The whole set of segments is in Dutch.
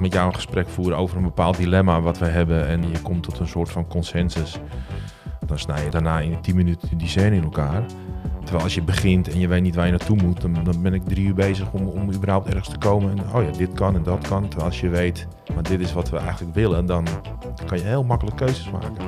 met jou een gesprek voeren over een bepaald dilemma wat we hebben en je komt tot een soort van consensus. Dan snij je daarna in 10 minuten die scène in elkaar. Terwijl als je begint en je weet niet waar je naartoe moet, dan ben ik 3 uur bezig om überhaupt ergens te komen. En oh ja, dit kan en dat kan. Terwijl als je weet, maar dit is wat we eigenlijk willen, dan kan je heel makkelijk keuzes maken.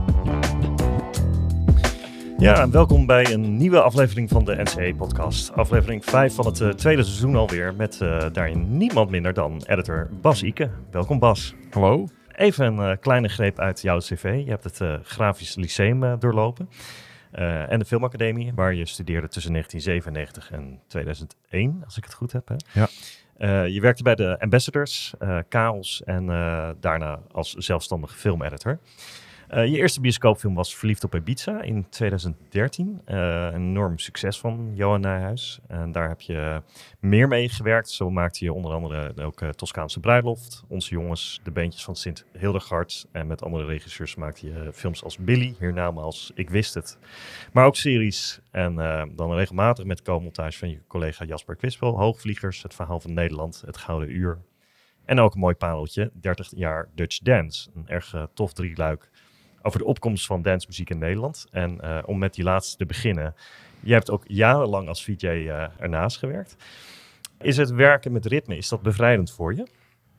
Ja, en welkom bij een nieuwe aflevering van de NCE-podcast. Aflevering 5 van het tweede seizoen alweer, met daarin niemand minder dan editor Bas Ike. Welkom Bas. Hallo. Even een kleine greep uit jouw cv. Je hebt het Grafisch Lyceum doorlopen en de Filmacademie, waar je studeerde tussen 1997 en 2001, als ik het goed heb. Hè? Ja. Je werkte bij de Ambassadors, Chaos en daarna als zelfstandig filmeditor. Je eerste bioscoopfilm was Verliefd op Ibiza in 2013. Een enorm succes van Johan Nijhuis. En daar heb je meer mee gewerkt. Zo maakte je onder andere ook Toscaanse Bruiloft, Onze Jongens, De Beentjes van Sint Hildegard. En met andere regisseurs maakte je films als Billy, hiernamaals Ik Wist Het. Maar ook series. En dan regelmatig met co-montage van je collega Jasper Kwispel. Hoogvliegers, Het Verhaal van Nederland, Het Gouden Uur. En ook een mooi pareltje, 30 jaar Dutch Dance. Een erg tof drieluik over de opkomst van dancemuziek in Nederland. En om met die laatste te beginnen, je hebt ook jarenlang als VJ ernaast gewerkt. Is het werken met ritme, is dat bevrijdend voor je?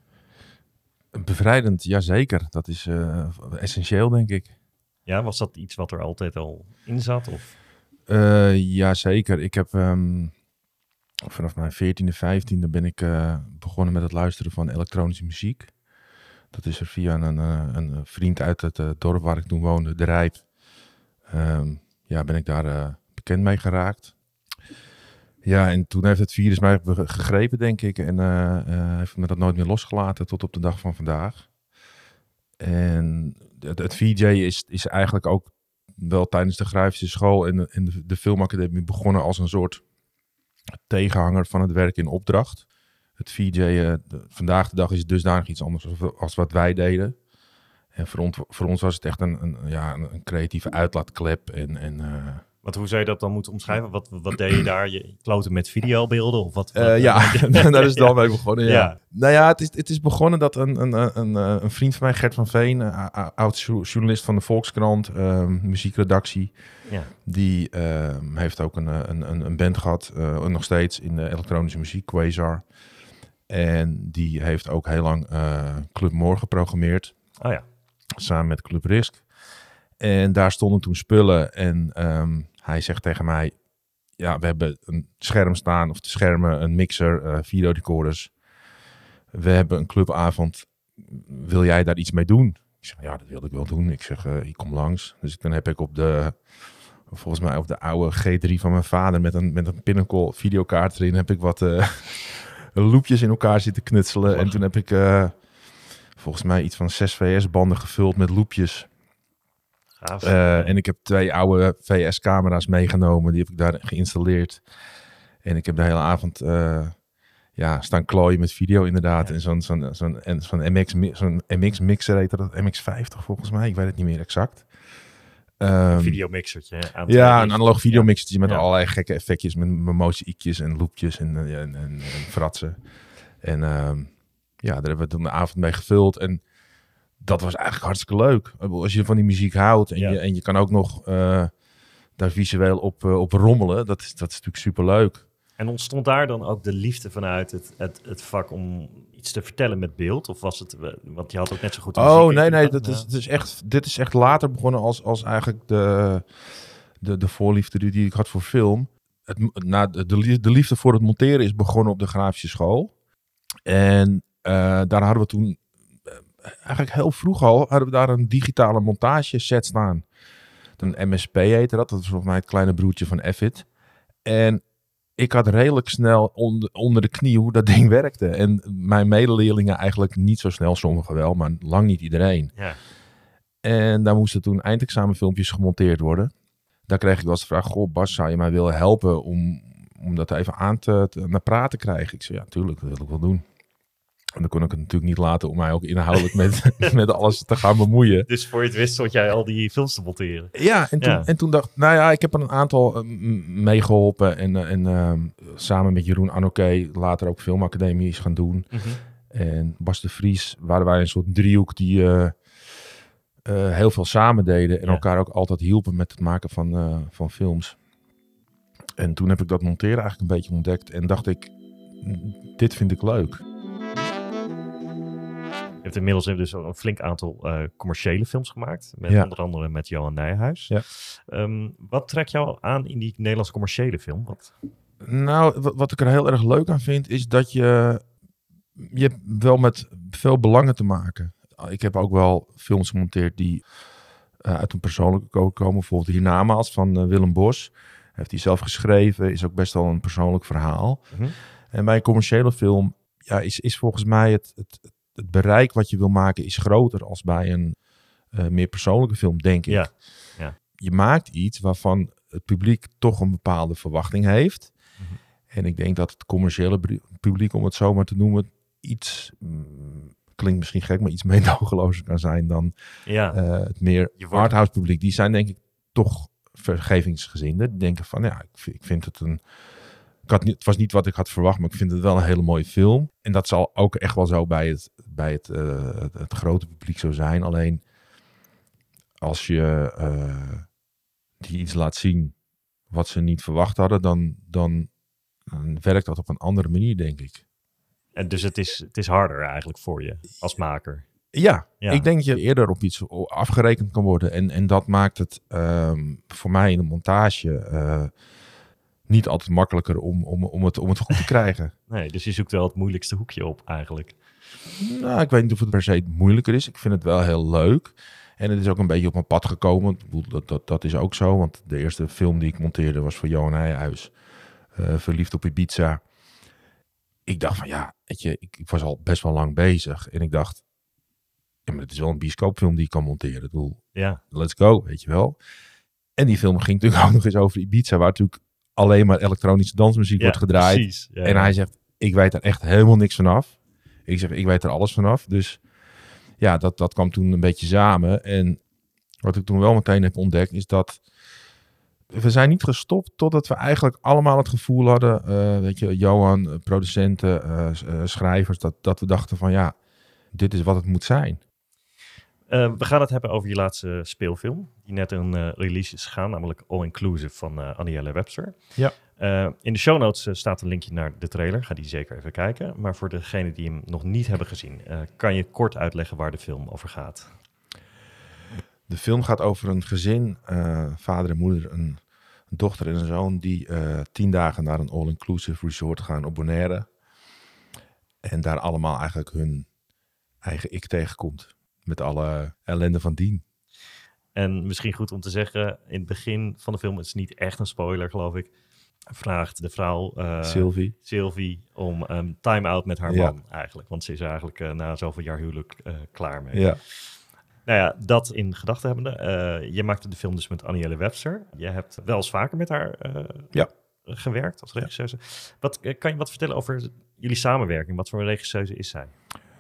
Bevrijdend, jazeker. Dat is essentieel, denk ik. Ja, was dat iets wat er altijd al in zat? Of? Jazeker. Ik heb vanaf mijn 14e, 15e ben ik begonnen met het luisteren van elektronische muziek. Dat is er via een vriend uit het dorp waar ik toen woonde, De Rijp. Ben ik daar bekend mee geraakt. Ja, en toen heeft het virus mij gegrepen, denk ik. En heeft me dat nooit meer losgelaten tot op de dag van vandaag. En het VJ is eigenlijk ook wel tijdens de grafische school en de filmacademie begonnen als een soort tegenhanger van het werk in opdracht. Het VJ, vandaag de dag is het dusdanig iets anders als wat wij deden. En voor ons was het echt een creatieve uitlaatklep. Want hoe zou je dat dan moeten omschrijven? Wat deed je daar? Je kloten met videobeelden? Of wat? Daar is het al mee begonnen. Ja. Ja. Nou ja, het is begonnen dat een vriend van mij, Gert van Veen, oud-journalist van de Volkskrant, muziekredactie, Ja. die heeft ook een band gehad, nog steeds in de elektronische muziek, Quasar. En die heeft ook heel lang Club More geprogrammeerd. Oh ja. Samen met Club Risk. En daar stonden toen spullen. En hij zegt tegen mij, ja, we hebben een scherm staan, of de schermen, een mixer, videorecorders. We hebben een clubavond. Wil jij daar iets mee doen? Ik zeg, ja, dat wil ik wel doen. Ik zeg, ik kom langs. Dus dan heb ik volgens mij op de oude G3 van mijn vader met een Pinnacle videokaart erin, heb ik wat loopjes in elkaar zitten knutselen. Wow. En toen heb ik volgens mij iets van 6 VS-banden gevuld met loopjes. Gaaf. En ik heb 2 oude VS-camera's meegenomen. Die heb ik daar geïnstalleerd. En ik heb de hele avond staan klooien met video inderdaad. Ja. En zo'n MX-mixer heette dat. MX-50 volgens mij. Ik weet het niet meer exact. Videomixertje. Ja, een analoog videomixertje met Ja. allerlei gekke effectjes. Met mozaïekjes en loopjes en fratsen. En daar hebben we toen de avond mee gevuld. En dat was eigenlijk hartstikke leuk. Als je van die muziek houdt en je kan ook nog daar visueel op rommelen. Dat is natuurlijk super leuk. En ontstond daar dan ook de liefde vanuit het vak om iets te vertellen met beeld? Of was het, want je had ook net zo goed de muziek. Nee, dit is echt later begonnen als eigenlijk de voorliefde die ik had voor film. De liefde voor het monteren is begonnen op de grafische school. En daar hadden we toen, eigenlijk heel vroeg al, hadden we daar een digitale montage set staan. Een MSP heette dat. Dat is volgens mij het kleine broertje van Avid. En ik had redelijk snel onder de knie hoe dat ding werkte. En mijn medeleerlingen eigenlijk niet zo snel, sommigen wel, maar lang niet iedereen. Ja. En daar moesten toen eindexamenfilmpjes gemonteerd worden. Daar kreeg ik wel eens de vraag, goh Bas, zou je mij willen helpen om dat even naar praat te krijgen? Ik zei, ja, tuurlijk, dat wil ik wel doen. En dan kon ik het natuurlijk niet laten om mij ook inhoudelijk met alles te gaan bemoeien. Dus voor je het wist, stond jij al die films te monteren. Ja, en toen dacht ik heb er een aantal meegeholpen. En samen met Jeroen Anoké later ook filmacademie is gaan doen. Mm-hmm. en Bas de Vries waren wij een soort driehoek die heel veel samen deden en elkaar ook altijd hielpen met het maken van films. En toen heb ik dat monteren eigenlijk een beetje ontdekt en dacht ik, dit vind ik leuk. Je hebt inmiddels dus een flink aantal commerciële films gemaakt. Onder andere met Johan Nijhuis. Ja. Wat trekt jou aan in die Nederlandse commerciële film? Nou, wat ik er heel erg leuk aan vind, is dat je hebt wel met veel belangen te maken. Ik heb ook wel films gemonteerd die uit een persoonlijke koker komen. Bijvoorbeeld Hiernamaals van Willem Bos. Heeft hij zelf geschreven. Is ook best wel een persoonlijk verhaal. Mm-hmm. En bij een commerciële film is volgens mij het bereik wat je wil maken is groter als bij een meer persoonlijke film, denk ik. Ja. Je maakt iets waarvan het publiek toch een bepaalde verwachting heeft. Mm-hmm. En ik denk dat het commerciële publiek, om het zo maar te noemen, iets, klinkt misschien gek, maar iets meedogenlozer kan zijn dan het meer arthouse publiek. Die zijn denk ik toch vergevingsgezinden. Die denken van, ik vind het het was niet wat ik had verwacht, maar ik vind het wel een hele mooie film. En dat zal ook echt wel zo bij het grote publiek zo zijn. Alleen als je die iets laat zien wat ze niet verwacht hadden, dan werkt dat op een andere manier, denk ik. En dus het is harder eigenlijk voor je als maker. Ja, ik denk dat je eerder op iets afgerekend kan worden. En dat maakt het voor mij in de montage niet altijd makkelijker om het goed te krijgen. Nee, dus je zoekt wel het moeilijkste hoekje op eigenlijk. Nou, ik weet niet of het per se moeilijker is. Ik vind het wel heel leuk. En het is ook een beetje op mijn pad gekomen. Dat is ook zo, want de eerste film die ik monteerde was voor Johan Nijhuis. Verliefd op Ibiza. Ik dacht van weet je, ik was al best wel lang bezig. En ik dacht, maar het is wel een bioscoopfilm die ik kan monteren. Ik bedoel, let's go, weet je wel. En die film ging natuurlijk ook nog eens over Ibiza, waar natuurlijk alleen maar elektronische dansmuziek wordt gedraaid. Precies. Ja, en hij zegt, ik weet er echt helemaal niks vanaf. Ik zeg, ik weet er alles vanaf. Dus dat kwam toen een beetje samen. En wat ik toen wel meteen heb ontdekt, is dat we zijn niet gestopt totdat we eigenlijk allemaal het gevoel hadden, weet je, Johan, producenten, schrijvers, dat we dachten van dit is wat het moet zijn. We gaan het hebben over je laatste speelfilm, die net een release is gegaan, namelijk All Inclusive van Anielle Webster. Ja. In de show notes staat een linkje naar de trailer, ga die zeker even kijken. Maar voor degenen die hem nog niet hebben gezien, kan je kort uitleggen waar de film over gaat? De film gaat over een gezin, vader en moeder, een dochter en een zoon, die 10 dagen naar een all-inclusive resort gaan op Bonaire. En daar allemaal eigenlijk hun eigen ik tegenkomt. Met alle ellende van dien. En misschien goed om te zeggen, in het begin van de film, het is niet echt een spoiler geloof ik, vraagt de vrouw Sylvie om time-out met haar man eigenlijk. Want ze is eigenlijk na zoveel jaar huwelijk klaar mee. Ja. Nou ja, dat in gedachten hebbende. Je maakte de film dus met Anielle Webster. Je hebt wel eens vaker met haar gewerkt als regisseuse. Kan je wat vertellen over jullie samenwerking? Wat voor een regisseuse is zij?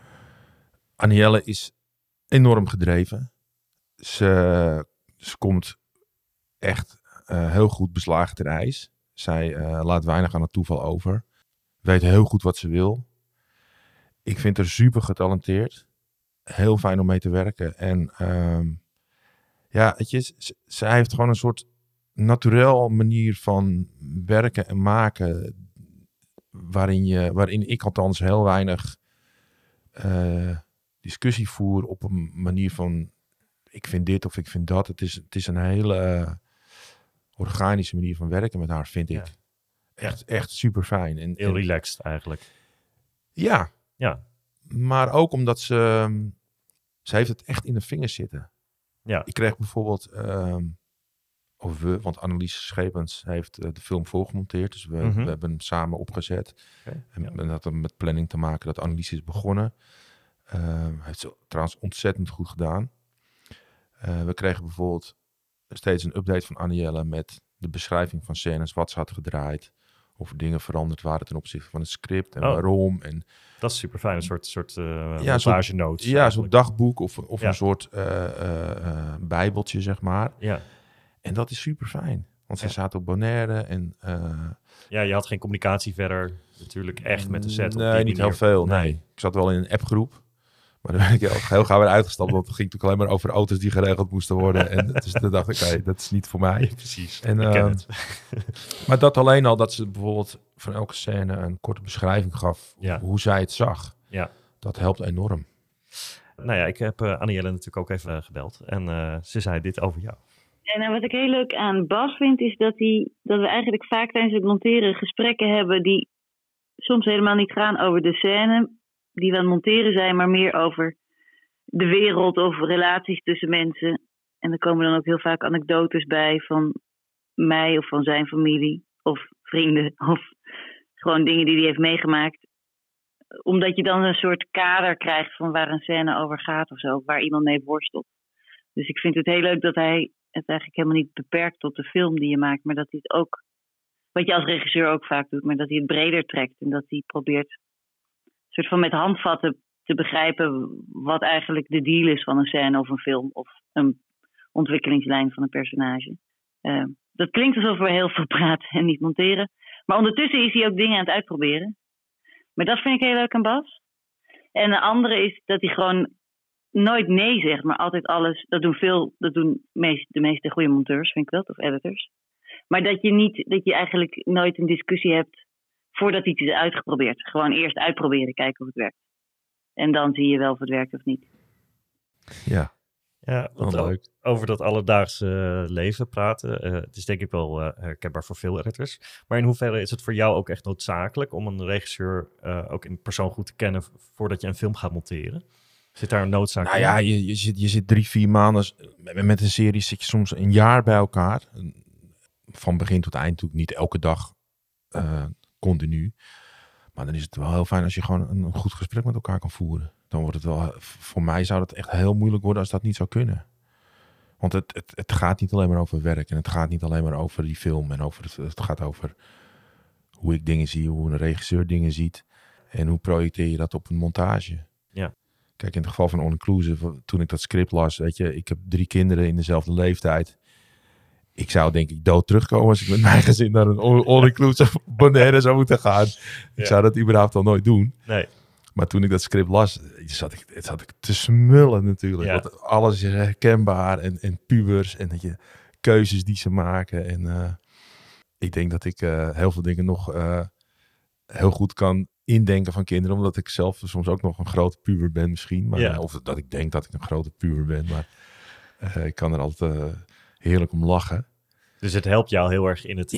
Anielle is enorm gedreven. Ze komt echt heel goed beslagen ten ijs. Zij laat weinig aan het toeval over. Weet heel goed wat ze wil. Ik vind haar super getalenteerd. Heel fijn om mee te werken. En weet je, zij heeft gewoon een soort naturel manier van werken en maken. Waarin ik althans heel weinig discussie voer op een manier van ik vind dit of ik vind dat. Het is een hele organische manier van werken met haar, vind ik. Echt super fijn. Heel relaxed eigenlijk. Ja. Ja. Maar ook omdat ze heeft het echt in de vingers zitten. Ja. Ik kreeg bijvoorbeeld, want Annelies Schepens heeft de film voorgemonteerd. Dus we hebben hem samen opgezet. Okay, en dat had met planning te maken dat Annelies is begonnen. Heeft ze trouwens ontzettend goed gedaan. We kregen bijvoorbeeld steeds een update van Anielle met de beschrijving van scènes, wat ze had gedraaid. Of er dingen veranderd waren ten opzichte van het script en waarom. En dat is super fijn, een soort montage notes. Ja, zo'n dagboek of een soort bijbeltje, zeg maar. Ja. En dat is super fijn. Want ze zaten op Bonaire en... ja, je had geen communicatie verder natuurlijk echt met de set. Nee, niet heel veel. Nee. Ik zat wel in een appgroep. Maar daar ben ik heel gauw weer uitgestapt. Want het ging natuurlijk alleen maar over auto's die geregeld moesten worden. En dus toen dacht ik, nee, dat is niet voor mij. Ja, precies, en, ik ken het. Maar dat alleen al, dat ze bijvoorbeeld van elke scène een korte beschrijving gaf. Ja. Hoe zij het zag. Ja. Dat helpt enorm. Nou ja, ik heb Anne-Jelle natuurlijk ook even gebeld. En ze zei dit over jou. En wat ik heel leuk aan Bas vind, is dat we eigenlijk vaak tijdens het monteren gesprekken hebben die soms helemaal niet gaan over de scène die we aan het monteren zijn, maar meer over de wereld of relaties tussen mensen. En er komen dan ook heel vaak anekdotes bij van mij of van zijn familie of vrienden of gewoon dingen die hij heeft meegemaakt. Omdat je dan een soort kader krijgt van waar een scène over gaat of zo, waar iemand mee worstelt. Dus ik vind het heel leuk dat hij het eigenlijk helemaal niet beperkt tot de film die je maakt, maar dat hij het ook, wat je als regisseur ook vaak doet, maar dat hij het breder trekt en dat hij probeert een soort van met handvatten te begrijpen wat eigenlijk de deal is van een scène of een film of een ontwikkelingslijn van een personage. Dat klinkt alsof we heel veel praten en niet monteren, maar ondertussen is hij ook dingen aan het uitproberen. Maar dat vind ik heel leuk aan Bas. En de andere is dat hij gewoon nooit nee zegt, maar altijd alles. Dat doen de meeste goede monteurs, vind ik dat, of editors. Maar dat je eigenlijk nooit een discussie hebt voordat iets is uitgeprobeerd. Gewoon eerst uitproberen, kijken of het werkt. En dan zie je wel of het werkt of niet. Ja. Ja, leuk. Over dat alledaagse leven praten. Het is denk ik wel herkenbaar voor veel editors. Maar in hoeverre is het voor jou ook echt noodzakelijk om een regisseur ook in persoon goed te kennen voordat je een film gaat monteren? Zit daar een noodzaak in? Nou ja, je zit 3-4 maanden met een serie zit je soms een jaar bij elkaar. Van begin tot eind natuurlijk niet elke dag continu. Maar dan is het wel heel fijn als je gewoon een goed gesprek met elkaar kan voeren. Dan wordt het wel, voor mij zou het echt heel moeilijk worden als dat niet zou kunnen. Want het gaat niet alleen maar over werk. En het gaat niet alleen maar over die film. En het gaat over hoe ik dingen zie, hoe een regisseur dingen ziet. En hoe projecteer je dat op een montage. Ja. Kijk, in het geval van All Inclusive, toen ik dat script las, weet je, ik heb 3 kinderen in dezelfde leeftijd. Ik zou denk ik dood terugkomen als ik met mijn gezin naar een all-inclusive Bonaire zou moeten gaan. Ik zou dat überhaupt al nooit doen. Nee. Maar toen ik dat script las, zat ik te smullen natuurlijk. Ja. Want alles is herkenbaar en pubers en dat je keuzes die ze maken. En ik denk dat ik heel veel dingen nog heel goed kan indenken van kinderen. Omdat ik zelf soms ook nog een grote puber ben misschien. Maar, of dat ik denk dat ik een grote puber ben. Maar ik kan er altijd heerlijk om lachen. Dus het helpt jou heel erg in het...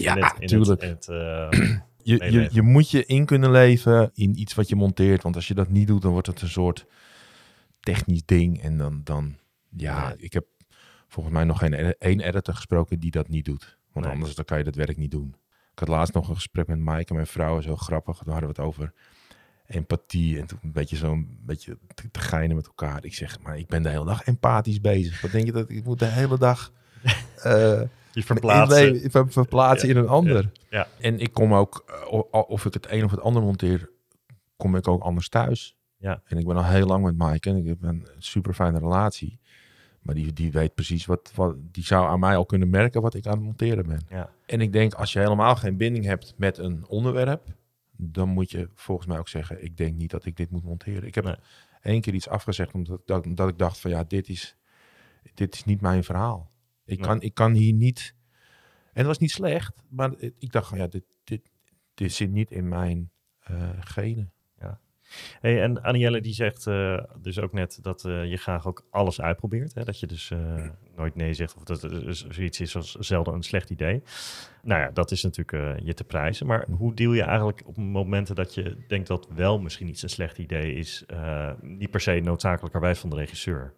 Je moet je in kunnen leven in iets wat je monteert. Want als je dat niet doet, dan wordt het een soort technisch ding. En dan ik heb volgens mij nog geen één editor gesproken die dat niet doet. Want anders dan kan je dat werk niet doen. Ik had laatst nog een gesprek met Mike en mijn vrouw. Is heel grappig. Daar hadden we het over empathie. En toen een beetje te geinen met elkaar. Ik zeg, maar ik ben de hele dag empathisch bezig. Wat denk je dat ik moet de hele dag... je verplaatsen in een ander. Ja. En ik kom ook, of ik het een of het ander monteer, kom ik ook anders thuis. Ja. En ik ben al heel lang met Mike en ik heb een super fijne relatie. Maar die weet precies wat die zou aan mij al kunnen merken wat ik aan het monteren ben. Ja. En ik denk, als je helemaal geen binding hebt met een onderwerp, dan moet je volgens mij ook zeggen, ik denk niet dat ik dit moet monteren. Ik heb 1 keer iets afgezegd omdat ik dacht van dit is niet mijn verhaal. Ik kan hier niet... En dat was niet slecht, maar ik dacht van dit zit niet in mijn genen. Ja. Hey, en Anne-Jelle die zegt dus ook net dat je graag ook alles uitprobeert. Hè? Dat je dus nooit nee zegt of dat er zoiets is als zelden een slecht idee. Nou ja, dat is natuurlijk je te prijzen. Maar hoe deal je eigenlijk op momenten dat je denkt dat wel misschien iets een slecht idee is, niet per se noodzakelijkerwijs van de regisseur?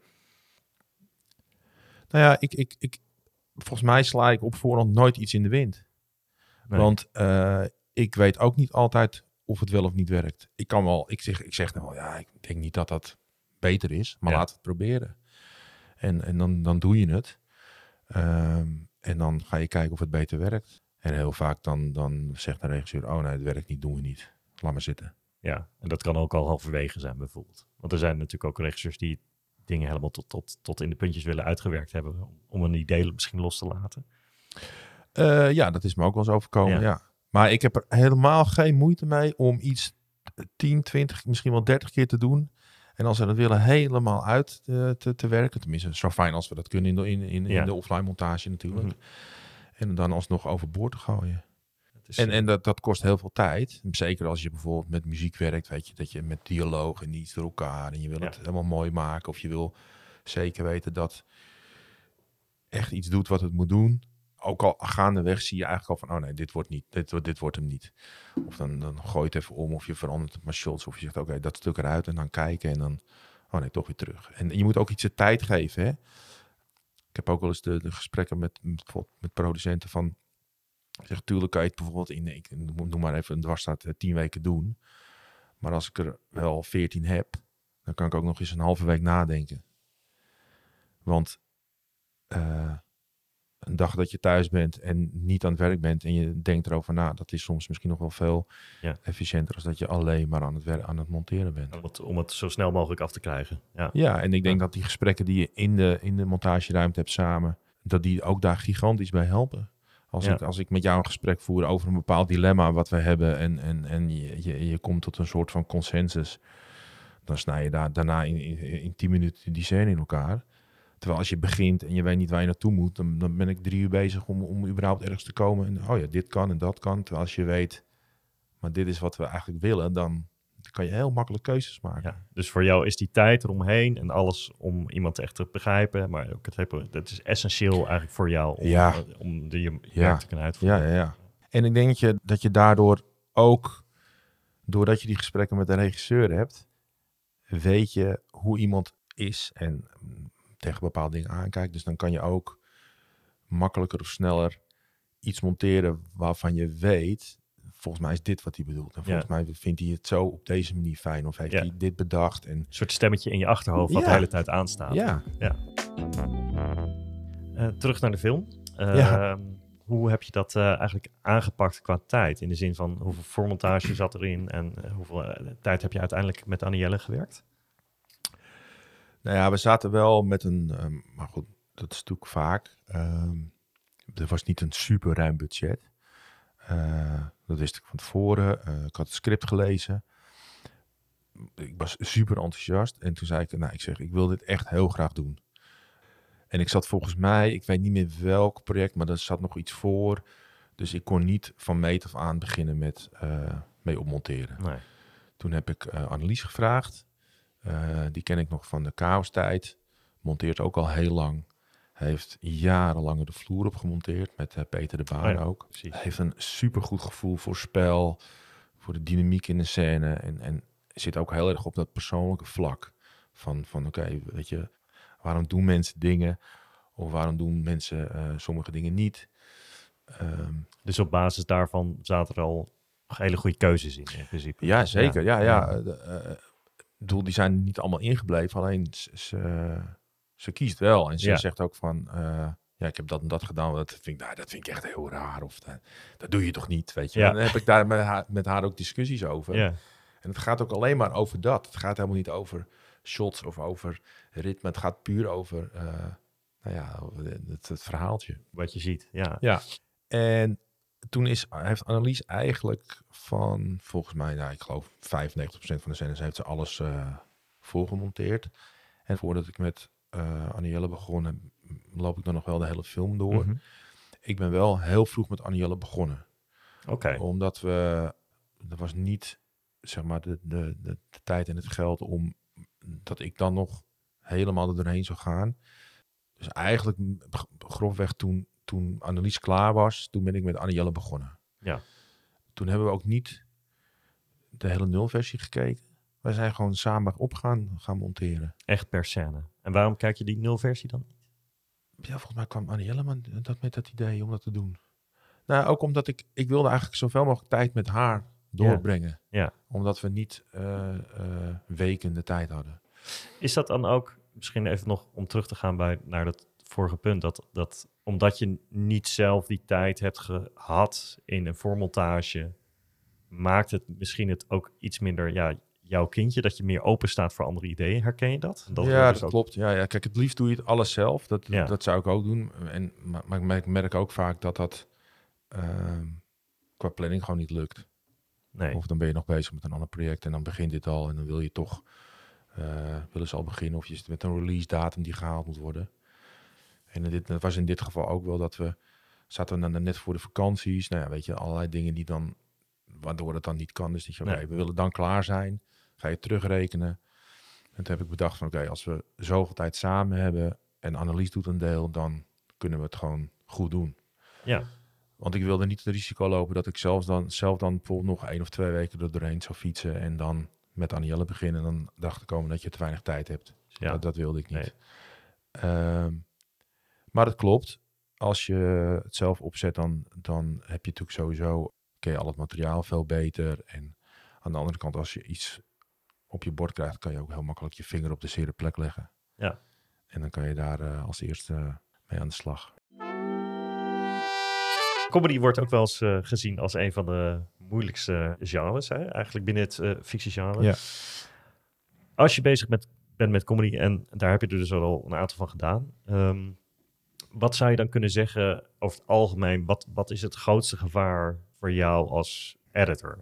Nou ja, volgens mij sla ik op voorhand nooit iets in de wind. Nee. Want ik weet ook niet altijd of het wel of niet werkt. Ik zeg dan wel, ik denk niet dat dat beter is, maar laat het proberen. En dan doe je het. En dan ga je kijken of het beter werkt. En heel vaak dan zegt de regisseur, oh nee, het werkt niet, doen we niet. Laat maar zitten. Ja, en dat kan ook al halverwege zijn bijvoorbeeld. Want er zijn natuurlijk ook regisseurs die dingen helemaal tot in de puntjes willen uitgewerkt hebben om een idee misschien los te laten. Ja, dat is me ook wel eens overkomen, Ja. ja. Maar ik heb er helemaal geen moeite mee om iets 10, 20, misschien wel 30 keer te doen. En als we dat willen helemaal uit te werken. Tenminste, zo fijn als we dat kunnen in de offline montage natuurlijk. Mhm. En dan alsnog overboord te gooien. Het is, En dat kost heel veel tijd. Zeker als je bijvoorbeeld met muziek werkt. Weet je, dat je met dialoog en iets door elkaar. En je wil het helemaal mooi maken. Of je wil zeker weten dat echt iets doet wat het moet doen. Ook al gaandeweg zie je eigenlijk al van, oh nee, dit wordt niet, dit wordt hem niet. Of dan gooi je het even om, of je verandert het maar shots, of je zegt, oké, dat stuk eruit en dan kijken en dan, oh nee, toch weer terug. En je moet ook iets de tijd geven, hè. Ik heb ook wel eens de gesprekken met producenten van, ik zeg, tuurlijk kan je het bijvoorbeeld ik noem maar even een dwarsstaat 10 weken doen. Maar als ik er wel 14 heb, dan kan ik ook nog eens een halve week nadenken. Want een dag dat je thuis bent en niet aan het werk bent en je denkt erover na, dat is soms misschien nog wel veel efficiënter als dat je alleen maar aan het monteren bent. Om het zo snel mogelijk af te krijgen. Ja, en ik denk dat die gesprekken die je in de montageruimte hebt samen, dat die ook daar gigantisch bij helpen. Als ik met jou een gesprek voer over een bepaald dilemma wat we hebben en je komt tot een soort van consensus, dan snij je daarna in 10 minuten die scène in elkaar. Terwijl als je begint en je weet niet waar je naartoe moet, dan ben ik 3 uur bezig om überhaupt ergens te komen. En oh ja, dit kan en dat kan. Terwijl als je weet, maar dit is wat we eigenlijk willen, dan kan je heel makkelijk keuzes maken. Ja, dus voor jou is die tijd eromheen en alles om iemand echt te begrijpen. Maar ook dat is essentieel eigenlijk voor jou om je werk te kunnen uitvoeren. Ja. En ik denk dat je daardoor ook, doordat je die gesprekken met de regisseur hebt, weet je hoe iemand is en tegen bepaalde dingen aankijkt. Dus dan kan je ook makkelijker of sneller iets monteren waarvan je weet, volgens mij is dit wat hij bedoelt. En volgens mij vindt hij het zo op deze manier fijn. Of heeft hij dit bedacht. En een soort stemmetje in je achterhoofd wat de hele tijd aanstaat. Ja. Terug naar de film. Hoe heb je dat eigenlijk aangepakt qua tijd? In de zin van hoeveel voormontage zat erin en hoeveel tijd heb je uiteindelijk met Annielle gewerkt? Nou ja, we zaten wel met een, maar goed, dat is natuurlijk vaak. Er was niet een super ruim budget. Dat wist ik van tevoren. Ik had het script gelezen. Ik was super enthousiast. En toen zei ik, ik wil dit echt heel graag doen. En ik zat volgens mij, ik weet niet meer welk project, maar er zat nog iets voor. Dus ik kon niet van meet af aan beginnen met mee opmonteren. Nee. Toen heb ik Annelies gevraagd. Die ken ik nog van de Chaos-tijd. Monteert ook al heel lang. Hij heeft jarenlang de vloer op gemonteerd. Met Peter de Baar ook. Precies. Hij heeft een supergoed gevoel voor spel. Voor de dynamiek in de scène. En zit ook heel erg op dat persoonlijke vlak. Van oké, weet je, waarom doen mensen dingen? Of waarom doen mensen sommige dingen niet? Dus op basis daarvan zaten er al hele goede keuzes in principe. Ja, zeker. Ja. Die zijn niet allemaal ingebleven. Alleen ze kiest wel. En ze zegt ook van, ik heb dat en dat gedaan. Dat vind ik echt heel raar. Of dat doe je toch niet, weet je. Ja. Dan heb ik daar met haar ook discussies over. Ja. En het gaat ook alleen maar over dat. Het gaat helemaal niet over shots of over ritme. Het gaat puur over het verhaaltje. Wat je ziet, ja. En toen heeft Annelies eigenlijk van, volgens mij, ik geloof 95% van de scènes heeft ze alles voorgemonteerd. En voordat ik met Annielle begon, loop ik dan nog wel de hele film door. Mm-hmm. Ik ben wel heel vroeg met Annielle begonnen. Oké. Omdat er was niet, zeg maar, de tijd en het geld om dat ik dan nog helemaal er doorheen zou gaan. Dus eigenlijk grofweg toen Annelies klaar was, toen ben ik met Annielle begonnen. Ja. Toen hebben we ook niet de hele nulversie gekeken. Wij zijn gewoon samen op gaan monteren. Echt per scène. En waarom kijk je die nulversie dan niet? Ja, volgens mij kwam Annielle met dat idee om dat te doen. Nou, ook omdat ik wilde eigenlijk zoveel mogelijk tijd met haar doorbrengen. Ja. Omdat we niet weken de tijd hadden. Is dat dan ook, misschien even nog om terug te gaan naar dat vorige punt, dat omdat je niet zelf die tijd hebt gehad in een voormontage, maakt het misschien het ook iets minder jouw kindje, dat je meer open staat voor andere ideeën. Herken je dat? Dat klopt. Ja, kijk, het liefst doe je het alles zelf. Dat zou ik ook doen. Maar ik merk ook vaak dat qua planning gewoon niet lukt. Nee. Of dan ben je nog bezig met een ander project en dan begint dit al en dan wil je toch willen ze al beginnen of je zit met een release datum die gehaald moet worden. En dat was in dit geval ook wel dat we zaten dan net voor de vakanties. Nou ja, weet je, allerlei dingen die dan, waardoor het dan niet kan. Dus we willen dan klaar zijn. Ga je terugrekenen. En toen heb ik bedacht van oké, als we zoveel tijd samen hebben en Annelies doet een deel, dan kunnen we het gewoon goed doen. Ja. Want ik wilde niet het risico lopen dat ik zelf dan bijvoorbeeld nog 1 of 2 weken er doorheen zou fietsen en dan met Anielle beginnen en dan erachter komen dat je te weinig tijd hebt. Ja. Dat wilde ik niet. Nee. Maar het klopt. Als je het zelf opzet, dan heb je natuurlijk sowieso ken je al het materiaal veel beter. En aan de andere kant, als je iets op je bord krijgt, kan je ook heel makkelijk je vinger op de zere plek leggen. Ja. En dan kan je daar als eerste mee aan de slag. Comedy wordt ook wel eens gezien als een van de moeilijkste genres, hè? Eigenlijk binnen het fictiegenre. Ja. Als je bezig bent met comedy, en daar heb je er dus al een aantal van gedaan. Wat zou je dan kunnen zeggen over het algemeen? Wat is het grootste gevaar voor jou als editor?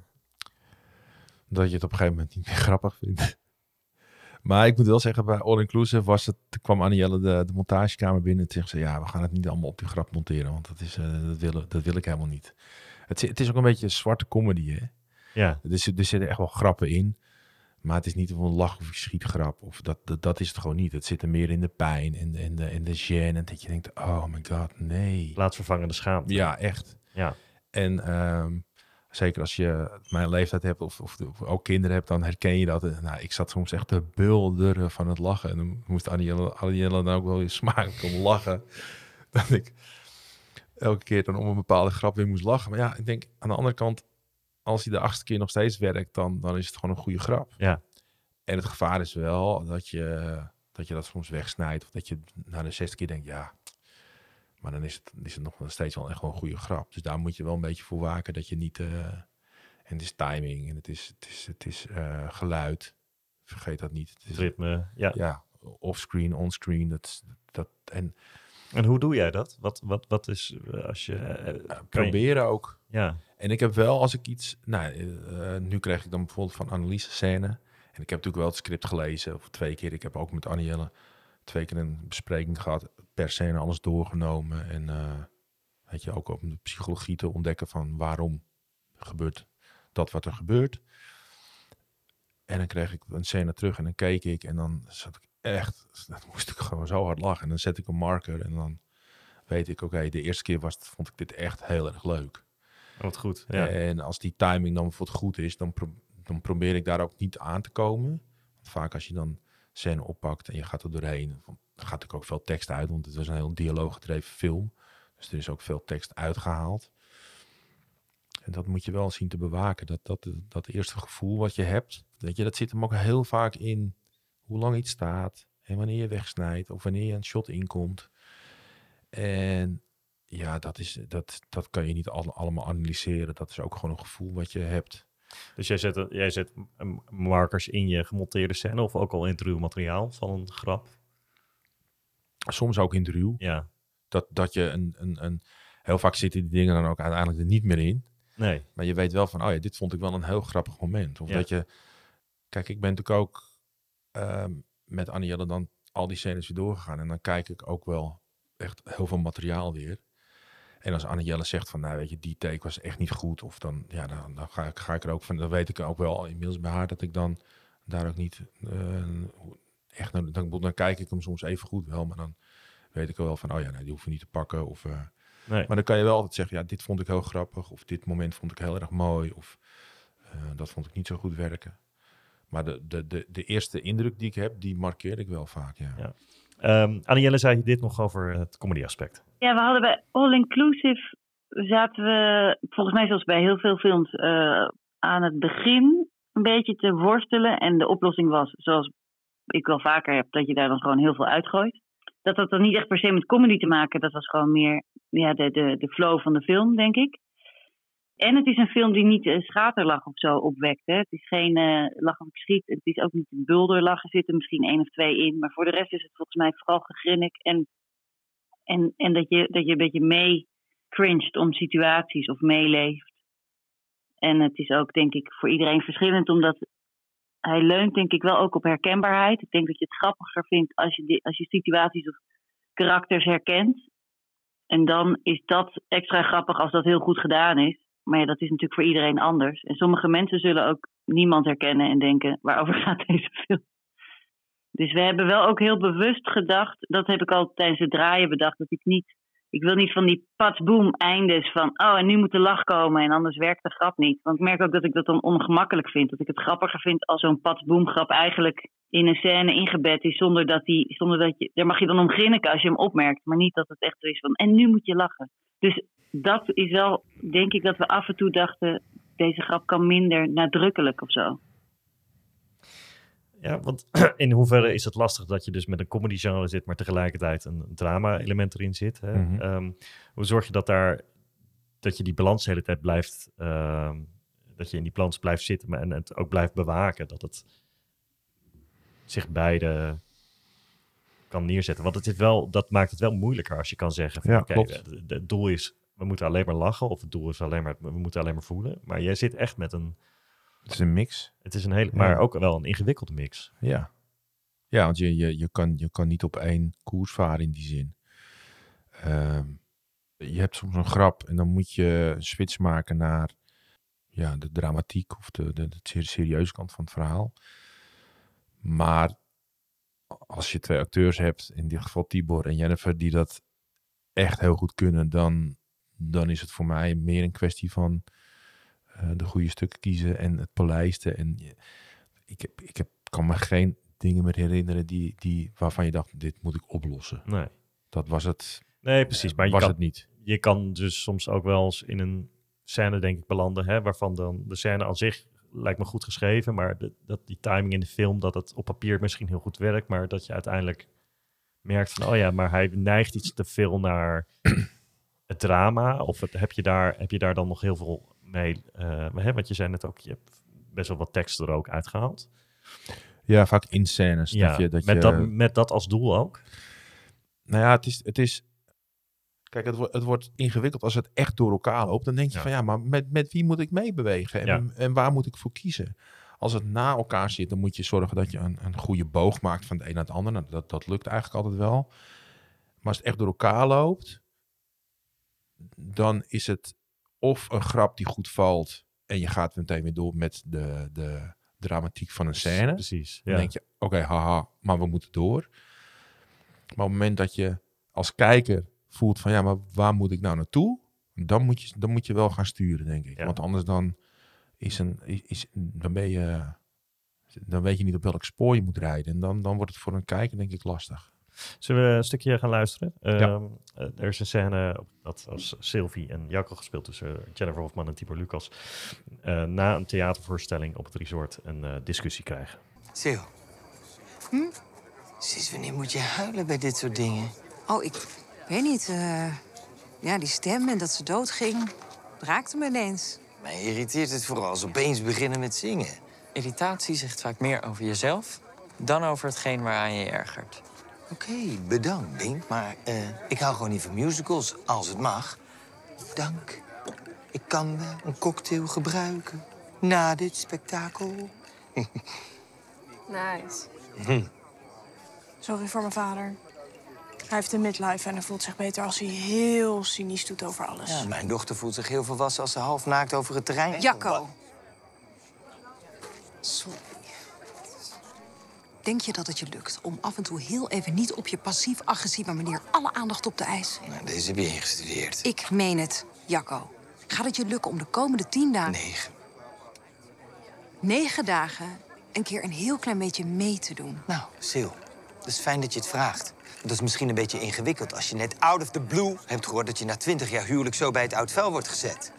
Dat je het op een gegeven moment niet meer grappig vindt. Maar ik moet wel zeggen, bij All Inclusive kwam Anielle de montagekamer binnen en zegt ze, ja, we gaan het niet allemaal op die grap monteren, want dat wil ik helemaal niet. Het is ook een beetje een zwarte comedy, hè? Ja. Er zitten echt wel grappen in, maar het is niet een lach- of schietgrap. Of dat is het gewoon niet. Het zit er meer in de pijn en de gêne. En dat je denkt, oh my god, nee. Plaatsvervangende schaamte. Ja, echt. Ja. En zeker als je mijn leeftijd hebt of ook kinderen hebt, dan herken je dat. Nou, ik zat soms echt te bulderen van het lachen. En dan moest Anielle dan ook wel weer smakelijk om lachen. Dat ik elke keer dan om een bepaalde grap weer moest lachen. Maar ja, ik denk aan de andere kant, als hij de 8e keer nog steeds werkt, dan is het gewoon een goede grap. Ja. En het gevaar is wel dat je dat soms wegsnijdt. Of dat je na de 6e keer denkt, ja, maar dan is het nog steeds wel echt wel een goede grap. Dus daar moet je wel een beetje voor waken dat je niet... en het is timing en het is geluid. Vergeet dat niet. Het is, ritme, ja. Ja, offscreen, onscreen. En hoe doe jij dat? Wat is als je... proberen ook. Ja. En ik heb wel, als ik iets... nu krijg ik dan bijvoorbeeld van Annelies een scène. En ik heb natuurlijk wel het script gelezen. Of 2 keer. Ik heb ook met Anielle 2 keer een bespreking gehad. Per scène alles doorgenomen. En weet je, ook om de psychologie te ontdekken van waarom gebeurt dat wat er gebeurt. En dan kreeg ik een scène terug en dan keek ik. En dan zat ik echt... Dat moest ik gewoon zo hard lachen. En dan zet ik een marker en dan weet ik... Oké, de eerste keer vond ik dit echt heel erg leuk. Wat goed. Ja. En als die timing dan bijvoorbeeld goed is, dan probeer ik daar ook niet aan te komen. Want vaak als je dan scène oppakt en je gaat er doorheen, dan gaat natuurlijk ook veel tekst uit, want het was een heel dialooggedreven film. Dus er is ook veel tekst uitgehaald. En dat moet je wel zien te bewaken. Dat eerste gevoel wat je hebt, weet je, dat zit hem ook heel vaak in hoe lang iets staat en wanneer je wegsnijdt of wanneer je een shot inkomt. En ja, dat kan je niet allemaal analyseren. Dat is ook gewoon een gevoel wat je hebt. Dus jij zet markers in je gemonteerde scène of ook al in het ruw materiaal van een grap? Soms ook in het ruw. Ja. Dat je heel vaak zitten die dingen dan ook uiteindelijk er niet meer in. Nee. Maar je weet wel van, oh ja, dit vond ik wel een heel grappig moment. Of dat je... Kijk, ik ben natuurlijk ook met Anielle dan al die scènes weer doorgegaan. En dan kijk ik ook wel echt heel veel materiaal weer. En als Anielle zegt van, nou weet je, die take was echt niet goed. Of dan ga ik er ook van, dan weet ik ook wel inmiddels bij haar dat ik dan daar ook niet echt naar, dan kijk ik hem soms even goed wel. Maar dan weet ik wel van, oh ja, nou, die hoef je niet te pakken. Of, nee. Maar dan kan je wel altijd zeggen, ja, dit vond ik heel grappig. Of dit moment vond ik heel erg mooi. Of dat vond ik niet zo goed werken. Maar de eerste indruk die ik heb, die markeer ik wel vaak, ja. Anielle, zei je dit nog over het comedy aspect? Ja, we hadden bij All Inclusive, zaten we, volgens mij zoals bij heel veel films, aan het begin een beetje te worstelen. En de oplossing was, zoals ik wel vaker heb, dat je daar dan gewoon heel veel uitgooit. Dat had dan niet echt per se met comedy te maken. Dat was gewoon meer de flow van de film, denk ik. En het is een film die niet schaterlach of zo opwekt. Hè. Het is geen lach of schiet. Het is ook niet een bulderlach. Er zitten misschien 1 of 2 in. Maar voor de rest is het volgens mij vooral gegrinnik. En dat je een beetje mee cringed om situaties of meeleeft. En het is ook, denk ik, voor iedereen verschillend, omdat hij leunt, denk ik, wel ook op herkenbaarheid. Ik denk dat je het grappiger vindt als je situaties of karakters herkent. En dan is dat extra grappig als dat heel goed gedaan is. Maar ja, dat is natuurlijk voor iedereen anders. En sommige mensen zullen ook niemand herkennen en denken, waarover gaat deze film? Dus we hebben wel ook heel bewust gedacht, dat heb ik al tijdens het draaien bedacht, dat ik wil niet van die patsboom eindes van, en nu moet de lach komen en anders werkt de grap niet. Want ik merk ook dat ik dat dan ongemakkelijk vind. Dat ik het grappiger vind als zo'n patsboom grap eigenlijk in een scène ingebed is, zonder dat je, daar mag je dan om grinniken als je hem opmerkt. Maar niet dat het echt zo is van, en nu moet je lachen. Dus dat is wel, denk ik, dat we af en toe dachten, deze grap kan minder nadrukkelijk of zo. Ja, want in hoeverre is het lastig dat je dus met een comedy genre zit, maar tegelijkertijd een drama-element erin zit? Hè? Mm-hmm. Hoe zorg je dat je die balans de hele tijd blijft, dat je in die balans blijft zitten en het ook blijft bewaken, dat het zich beide kan neerzetten? Want dat maakt het wel moeilijker als je kan zeggen van, het doel is, we moeten alleen maar lachen, of het doel is we moeten alleen maar voelen. Maar jij zit echt met een... Het is een mix. Het is maar ook wel een ingewikkelde mix. Ja, want je kan niet op één koers varen in die zin. Je hebt soms een grap en dan moet je een switch maken naar de dramatiek of de serieuze kant van het verhaal. Maar als je 2 acteurs hebt, in dit geval Tibor en Jennifer, die dat echt heel goed kunnen, dan is het voor mij meer een kwestie van de goede stukken kiezen en het polijsten. En ik kan me geen dingen meer herinneren waarvan je dacht, dit moet ik oplossen. Nee. Dat was het. Nee, precies. Maar het niet. Je kan dus soms ook wel eens in een scène, denk ik, belanden, hè, waarvan dan de scène aan zich lijkt me goed geschreven, maar dat die timing in de film, dat het op papier misschien heel goed werkt, maar dat je uiteindelijk merkt van, maar hij neigt iets te veel naar het drama. Of heb je daar dan nog heel veel mee? Want je zei net ook, je hebt best wel wat teksten er ook uitgehaald. Ja, vaak in scènes. Ja, met dat als doel ook? Nou ja, het is kijk, het wordt ingewikkeld als het echt door elkaar loopt. Dan denk je van, maar met wie moet ik meebewegen? En waar moet ik voor kiezen? Als het na elkaar zit, dan moet je zorgen dat je een goede boog maakt van het een naar het ander. Nou, dat lukt eigenlijk altijd wel. Maar als het echt door elkaar loopt, dan is het of een grap die goed valt en je gaat meteen weer door met de dramatiek van een scène. Precies. Dan denk je, oké, haha, maar we moeten door. Maar op het moment dat je als kijker voelt van, maar waar moet ik nou naartoe? Dan moet je wel gaan sturen, denk ik. Ja. Want anders dan dan weet je niet op welk spoor je moet rijden. En dan wordt het voor een kijker, denk ik, lastig. Zullen we een stukje gaan luisteren? Er is een scène dat als Sylvie en Jacco gespeeld tussen Jennifer Hofman en Tibor Lucas na een theatervoorstelling op het resort een discussie krijgen. Sil, sinds wanneer moet je huilen bij dit soort dingen? Oh, ik weet niet. Die stem en dat ze doodging, raakte me ineens. Mij irriteert het vooral als opeens beginnen met zingen. Irritatie zegt vaak meer over jezelf dan over hetgeen waaraan je je ergert. Oké, bedankt, Bink. Maar ik hou gewoon niet van musicals, als het mag. Dank. Ik kan wel een cocktail gebruiken na dit spektakel. Nice. Sorry voor mijn vader. Hij heeft een midlife en hij voelt zich beter als hij heel cynisch doet over alles. Ja, mijn dochter voelt zich heel volwassen als ze half naakt over het terrein... Jacco. Sorry. Denk je dat het je lukt om af en toe heel even niet op je passief-agressieve manier alle aandacht op te eisen? Nou, deze heb je ingestudeerd. Ik meen het, Jacco. Gaat het je lukken om de komende 10 dagen... 9. 9 dagen een keer een heel klein beetje mee te doen? Nou, Sil, het is fijn dat je het vraagt. Dat is misschien een beetje ingewikkeld als je net out of the blue hebt gehoord dat je na 20 jaar huwelijk zo bij het oud vuil wordt gezet.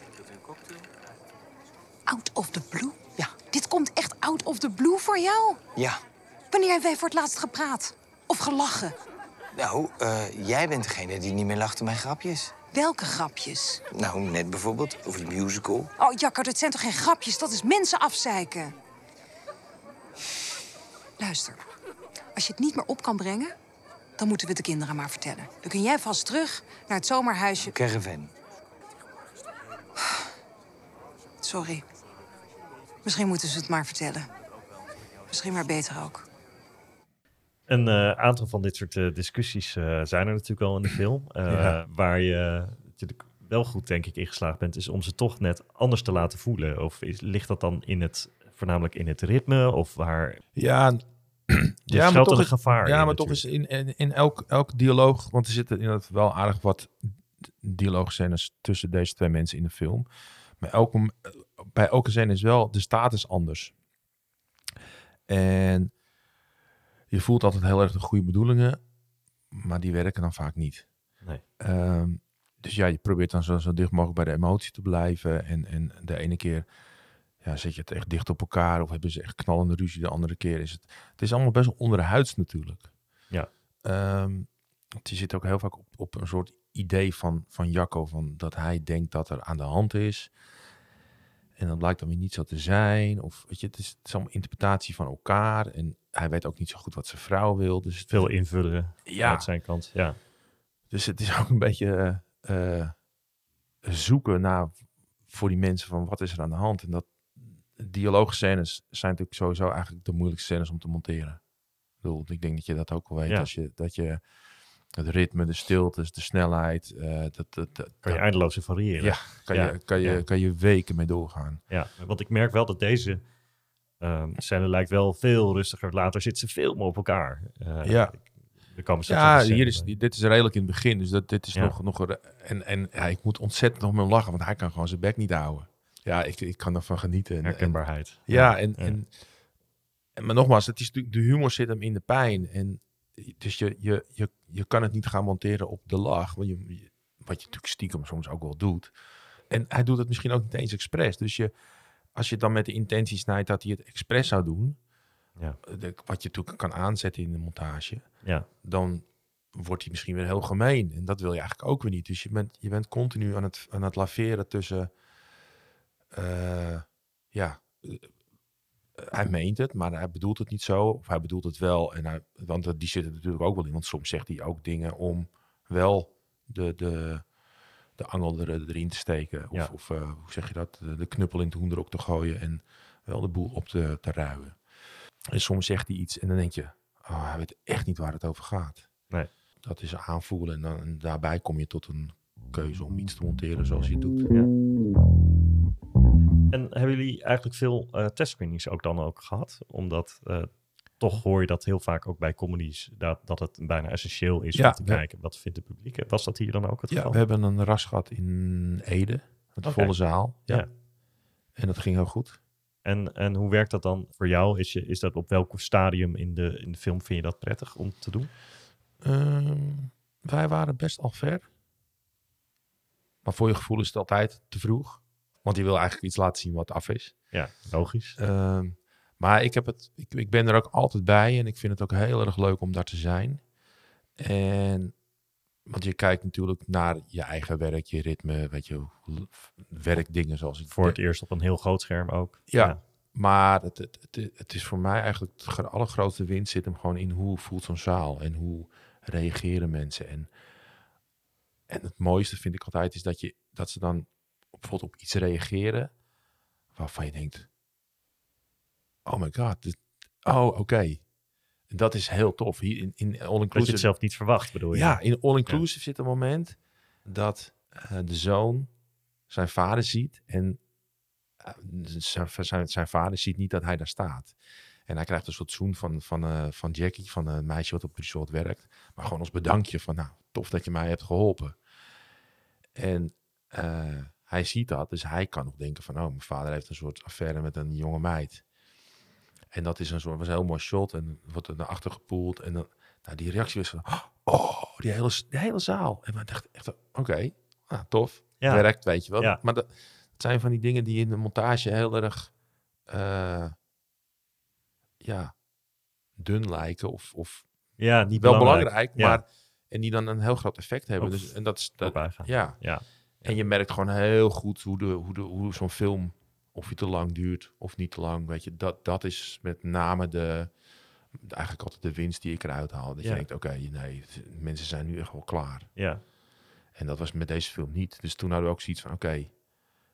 Out of the blue? Ja. Dit komt echt out of the blue voor jou? Ja. Wanneer hebben wij voor het laatst gepraat? Of gelachen? Nou, jij bent degene die niet meer lacht om mijn grapjes. Welke grapjes? Nou, net bijvoorbeeld over die musical. Oh, Jacco, dat zijn toch geen grapjes? Dat is mensen afzeiken. Luister, als je het niet meer op kan brengen, dan moeten we het de kinderen maar vertellen. Dan kun jij vast terug naar het zomerhuisje. Caravan. Sorry. Misschien moeten ze het maar vertellen. Misschien maar beter ook. Een aantal van dit soort discussies zijn er natuurlijk wel in de film. Waar je natuurlijk wel goed, denk ik, ingeslaagd bent, is om ze toch net anders te laten voelen. Of ligt dat dan voornamelijk in het ritme? Of waar... Ja, maar toch een gevaar. Ja, maar toch is in elk dialoog, want er zitten inderdaad wel aardig wat dialoogscènes tussen deze twee mensen in de film. Maar bij elke scène is wel de status anders. En je voelt altijd heel erg de goede bedoelingen, maar die werken dan vaak niet. Nee. Dus ja, je probeert dan zo dicht mogelijk bij de emotie te blijven. En de ene keer zet je het echt dicht op elkaar of hebben ze echt knallende ruzie. De andere keer is het is allemaal best wel onderhuids natuurlijk. Ja. Je zit ook heel vaak op een soort idee van Jacco, van dat hij denkt dat er aan de hand is. En dat blijkt dan weer niet zo te zijn. Of weet je, het is allemaal interpretatie van elkaar. En hij weet ook niet zo goed wat zijn vrouw wil. Dus veel invullen uit zijn kant. Ja. Dus het is ook een beetje zoeken naar voor die mensen van wat is er aan de hand. En dat dialoogscènes zijn natuurlijk sowieso eigenlijk de moeilijkste scènes om te monteren. Ik denk dat je dat ook wel weet. Dat je het ritme, de stiltes, de snelheid. Kan je eindeloos variëren. Ja, kan je weken mee doorgaan. Ja, want ik merk wel dat deze scène lijkt wel veel rustiger. Later zitten ze veel meer op elkaar. Dit is redelijk in het begin. Dus dit is nog ik moet ontzettend om hem lachen, want hij kan gewoon zijn bek niet houden. Ja, ik kan ervan genieten. Herkenbaarheid. Maar nogmaals, het is natuurlijk, de humor zit hem in de pijn. En dus je kan het niet gaan monteren op de lach. Wat je natuurlijk stiekem soms ook wel doet. En hij doet het misschien ook niet eens expres. Dus als je dan met de intentie snijdt dat hij het expres zou doen. Ja. Wat je natuurlijk kan aanzetten in de montage. Ja. Dan wordt hij misschien weer heel gemeen. En dat wil je eigenlijk ook weer niet. Dus je bent continu aan het laveren tussen... hij meent het, maar hij bedoelt het niet zo. Of hij bedoelt het wel. Want die zit er natuurlijk ook wel in. Want soms zegt hij ook dingen om wel de angel erin te steken. Of hoe zeg je dat? De knuppel in het hoenderok te gooien. En wel de boel op te ruimen. En soms zegt hij iets en dan denk je... hij weet echt niet waar het over gaat. Nee. Dat is aanvoelen. En daarbij kom je tot een keuze om iets te monteren zoals je het doet. Ja. En hebben jullie eigenlijk veel testscreenings ook dan ook gehad? Omdat toch hoor je dat heel vaak ook bij comedies, dat het bijna essentieel is om te kijken. Wat vindt het publiek? Was dat hier dan ook het geval? Ja, we hebben een ras gehad in Ede. Met een volle zaal. Ja. En dat ging heel goed. En hoe werkt dat dan voor jou? Is dat op welk stadium in de film vind je dat prettig om te doen? Wij waren best al ver. Maar voor je gevoel is het altijd te vroeg. Want je wil eigenlijk iets laten zien wat af is. Ja, logisch. Maar ik ben er ook altijd bij. En ik vind het ook heel erg leuk om daar te zijn. Want je kijkt natuurlijk naar je eigen werk, je ritme, weet je, werkdingen zoals voor het eerst op een heel groot scherm ook. Ja. Maar het is voor mij eigenlijk de allergrootste winst zit hem gewoon in hoe voelt zo'n zaal en hoe reageren mensen. En het mooiste vind ik altijd is dat ze dan bijvoorbeeld op iets reageren waarvan je denkt, oh my god, oké. En dat is heel tof. Hier in All Inclusive. Dat je het zelf niet verwacht, bedoel je? Ja, in All Inclusive zit een moment dat de zoon zijn vader ziet en zijn vader ziet niet dat hij daar staat. En hij krijgt een soort zoen van Jackie, van een meisje wat op het resort werkt. Maar gewoon als bedankje van, nou, tof dat je mij hebt geholpen. En hij ziet dat, dus hij kan nog denken van, oh, mijn vader heeft een soort affaire met een jonge meid. En dat is was een heel mooi shot en wordt er naar achter gepoeld. En dan, die reactie was van, oh, die hele zaal. En dan dacht ik echt, oké, tof, werkt, weet je wel. Ja. Maar dat zijn van die dingen die in de montage heel erg dun lijken of niet wel belangrijk, ja. maar en die dan een heel groot effect hebben. Dus, en dat is ja. En je merkt gewoon heel goed hoe zo'n film, of je te lang duurt of niet te lang, weet je, dat is met name eigenlijk altijd de winst die ik eruit haal. Dat je denkt, oké, nee, mensen zijn nu echt wel klaar. Ja. En dat was met deze film niet. Dus toen hadden we ook zoiets van, oké,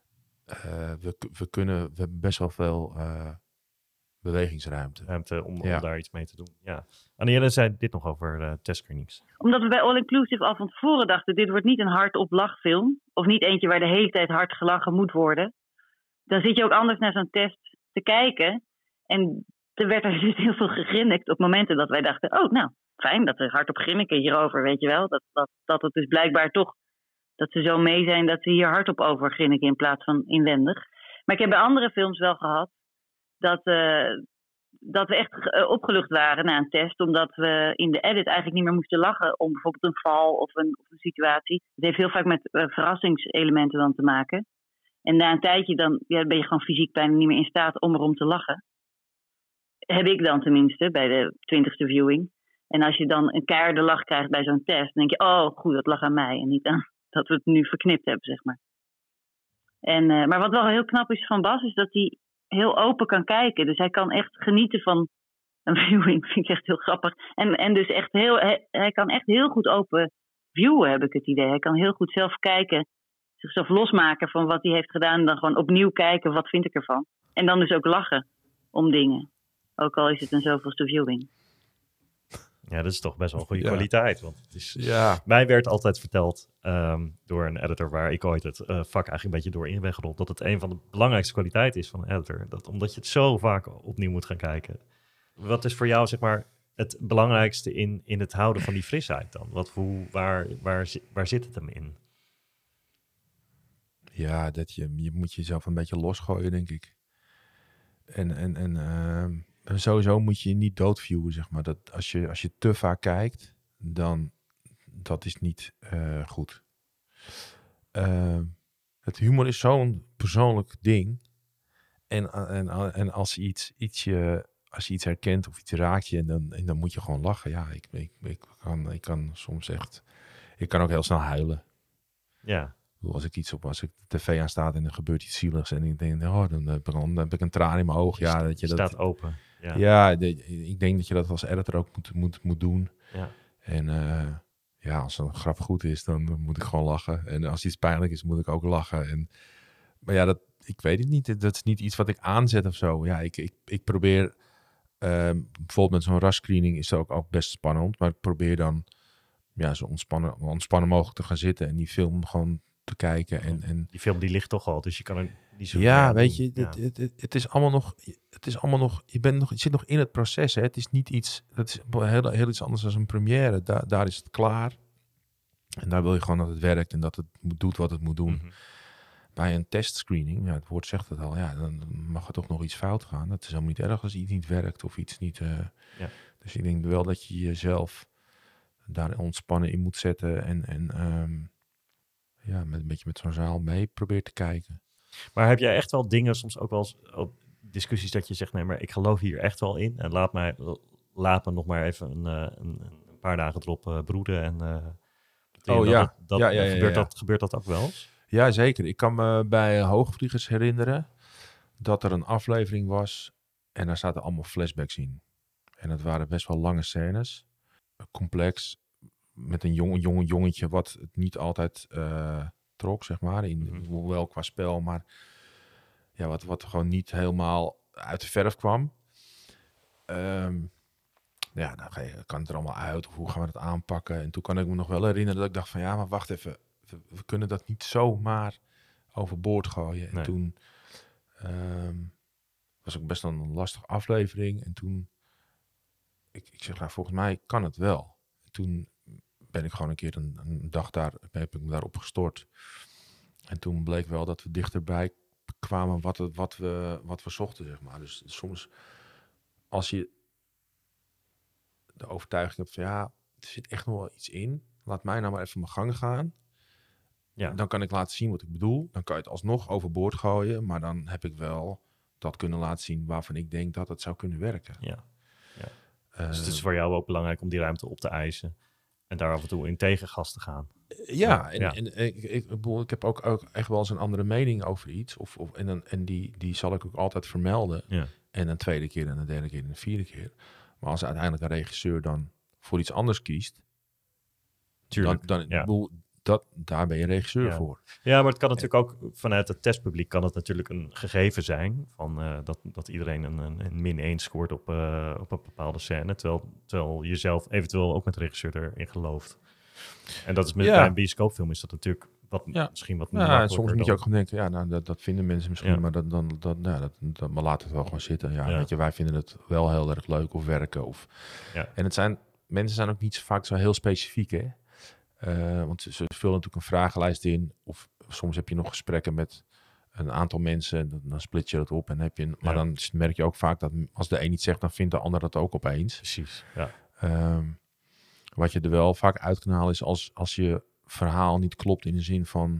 we hebben best wel veel bewegingsruimte. Ruimte om daar iets mee te doen. Ja. Anne-Jelle zei dit nog over testscreenings. Omdat we bij All Inclusive al van tevoren dachten, dit wordt niet een hardop lachfilm. Of niet eentje waar de hele tijd hard gelachen moet worden. Dan zit je ook anders naar zo'n test te kijken. En er werd er dus heel veel gegrinnikt op momenten dat wij dachten, oh nou, fijn dat we hardop grinniken hierover, weet je wel. Dat het dus blijkbaar toch, dat ze zo mee zijn dat ze hier hardop over grinniken in plaats van inwendig. Maar ik heb bij andere films wel gehad dat we echt opgelucht waren na een test, omdat we in de edit eigenlijk niet meer moesten lachen om bijvoorbeeld een val of een situatie. Het heeft heel vaak met verrassingselementen dan te maken. En na een tijdje dan ben je gewoon fysiek bijna niet meer in staat om erom te lachen. Heb ik dan tenminste, bij de 20e viewing. En als je dan een keiharde lach krijgt bij zo'n test, dan denk je, oh goed, dat lag aan mij. En niet aan dat we het nu verknipt hebben, zeg maar. Maar wat wel heel knap is van Bas, is dat hij heel open kan kijken. Dus hij kan echt genieten van een viewing. Vind ik echt heel grappig. En dus echt hij kan echt heel goed open viewen, heb ik het idee. Hij kan heel goed zelf kijken, zichzelf losmaken van wat hij heeft gedaan. En dan gewoon opnieuw kijken, wat vind ik ervan. En dan dus ook lachen om dingen. Ook al is het een zoveelste viewing. Ja, dat is toch best wel een goede kwaliteit. Want het is, mij werd altijd verteld door een editor waar ik ooit het vak eigenlijk een beetje door in ben gerold, dat het een van de belangrijkste kwaliteiten is van een editor. Omdat je het zo vaak opnieuw moet gaan kijken. Wat is voor jou, zeg maar, het belangrijkste in het houden van die frisheid dan? Waar zit het hem in? Ja, dat je moet jezelf een beetje losgooien, denk ik. En sowieso moet je niet doodviewen, zeg maar. Dat als je te vaak kijkt, dan dat is niet goed. Het humor is zo'n persoonlijk ding. En als je iets herkent of iets raakt je, en dan moet je gewoon lachen. Ja, ik kan soms echt... Ik kan ook heel snel huilen. Ja. Als ik de tv aanstaat en er gebeurt iets zieligs en ik denk, dan heb ik een traan in mijn oog. Ja, dat je staat open. Ja, ik denk dat je dat als editor ook moet doen. Ja. En als een grap goed is, dan moet ik gewoon lachen. En als iets pijnlijk is, moet ik ook lachen. Maar ja, ik weet het niet. Dat is niet iets wat ik aanzet of zo. Ja, ik probeer... bijvoorbeeld met zo'n rasscreening is het ook best spannend. Maar ik probeer dan zo ontspannen mogelijk te gaan zitten en die film gewoon te kijken. En die film die ligt toch al, dus je kan er niet zo... Ja, weet je, het is allemaal nog... Je zit nog in het proces, hè. Het is niet iets... Dat is heel iets anders dan een première. Daar is het klaar. En daar wil je gewoon dat het werkt en dat het doet wat het moet doen. Mm-hmm. Bij een testscreening, het woord zegt het al, dan mag er toch nog iets fout gaan. Dat is helemaal niet erg als iets niet werkt of iets niet... Dus ik denk wel dat je jezelf daar ontspannen in moet zetten en met een beetje met zo'n zaal mee probeert te kijken. Maar heb jij echt wel dingen, soms ook wel eens op discussies dat je zegt, nee, maar ik geloof hier echt wel in en laat me nog maar even een paar dagen erop broeden en... Gebeurt dat ook wel eens? Ja, zeker. Ik kan me bij Hoogvliegers herinneren dat er een aflevering was en daar zaten allemaal flashbacks in. En dat waren best wel lange scènes. Complex. Met een jongetje wat het niet altijd trok, zeg maar. Hoewel qua spel, maar ja, wat gewoon niet helemaal uit de verf kwam. Dan kan het er allemaal uit. Of hoe gaan we dat aanpakken? En toen kan ik me nog wel herinneren dat ik dacht van ja, maar wacht even. We kunnen dat niet zomaar overboord gooien. Nee. En toen was ook best wel een lastige aflevering. En toen ik zeg, nou, volgens mij kan het wel. En toen ben ik gewoon een keer een dag heb ik me daarop gestort. En toen bleek wel dat we dichterbij kwamen wat we zochten, zeg maar. Dus soms, als je de overtuiging hebt van ja, er zit echt nog wel iets in. Laat mij nou maar even mijn gang gaan. Ja. Dan kan ik laten zien wat ik bedoel. Dan kan je het alsnog overboord gooien. Maar dan heb ik wel dat kunnen laten zien waarvan ik denk dat het zou kunnen werken. Ja. Dus het is voor jou ook belangrijk om die ruimte op te eisen. En daar af en toe in tegengas te gaan. Ik heb ook echt wel eens een andere mening over iets. En die zal ik ook altijd vermelden. Ja. En een tweede keer en een derde keer en een vierde keer. Maar als uiteindelijk een regisseur dan voor iets anders kiest. Tuurlijk, daar ben je regisseur voor. Ja, maar het kan natuurlijk ook vanuit het testpubliek kan het natuurlijk een gegeven zijn van dat iedereen een -1 scoort op een bepaalde scène, terwijl je zelf eventueel ook met de regisseur erin gelooft. En dat is bij een bioscoopfilm is dat natuurlijk misschien wat makkelijker. En soms moet je ook gewoon denken, dat vinden mensen misschien, maar maar laat het wel gewoon zitten. Weet je, wij vinden het wel heel erg leuk of werken. En mensen zijn ook niet zo vaak zo heel specifiek, hè. Want ze vullen natuurlijk een vragenlijst in. Of soms heb je nog gesprekken met een aantal mensen. En dan split je dat op. En maar dan merk je ook vaak dat als de een iets zegt, dan vindt de ander dat ook opeens. Precies, ja. Wat je er wel vaak uit kan halen is als je verhaal niet klopt in de zin van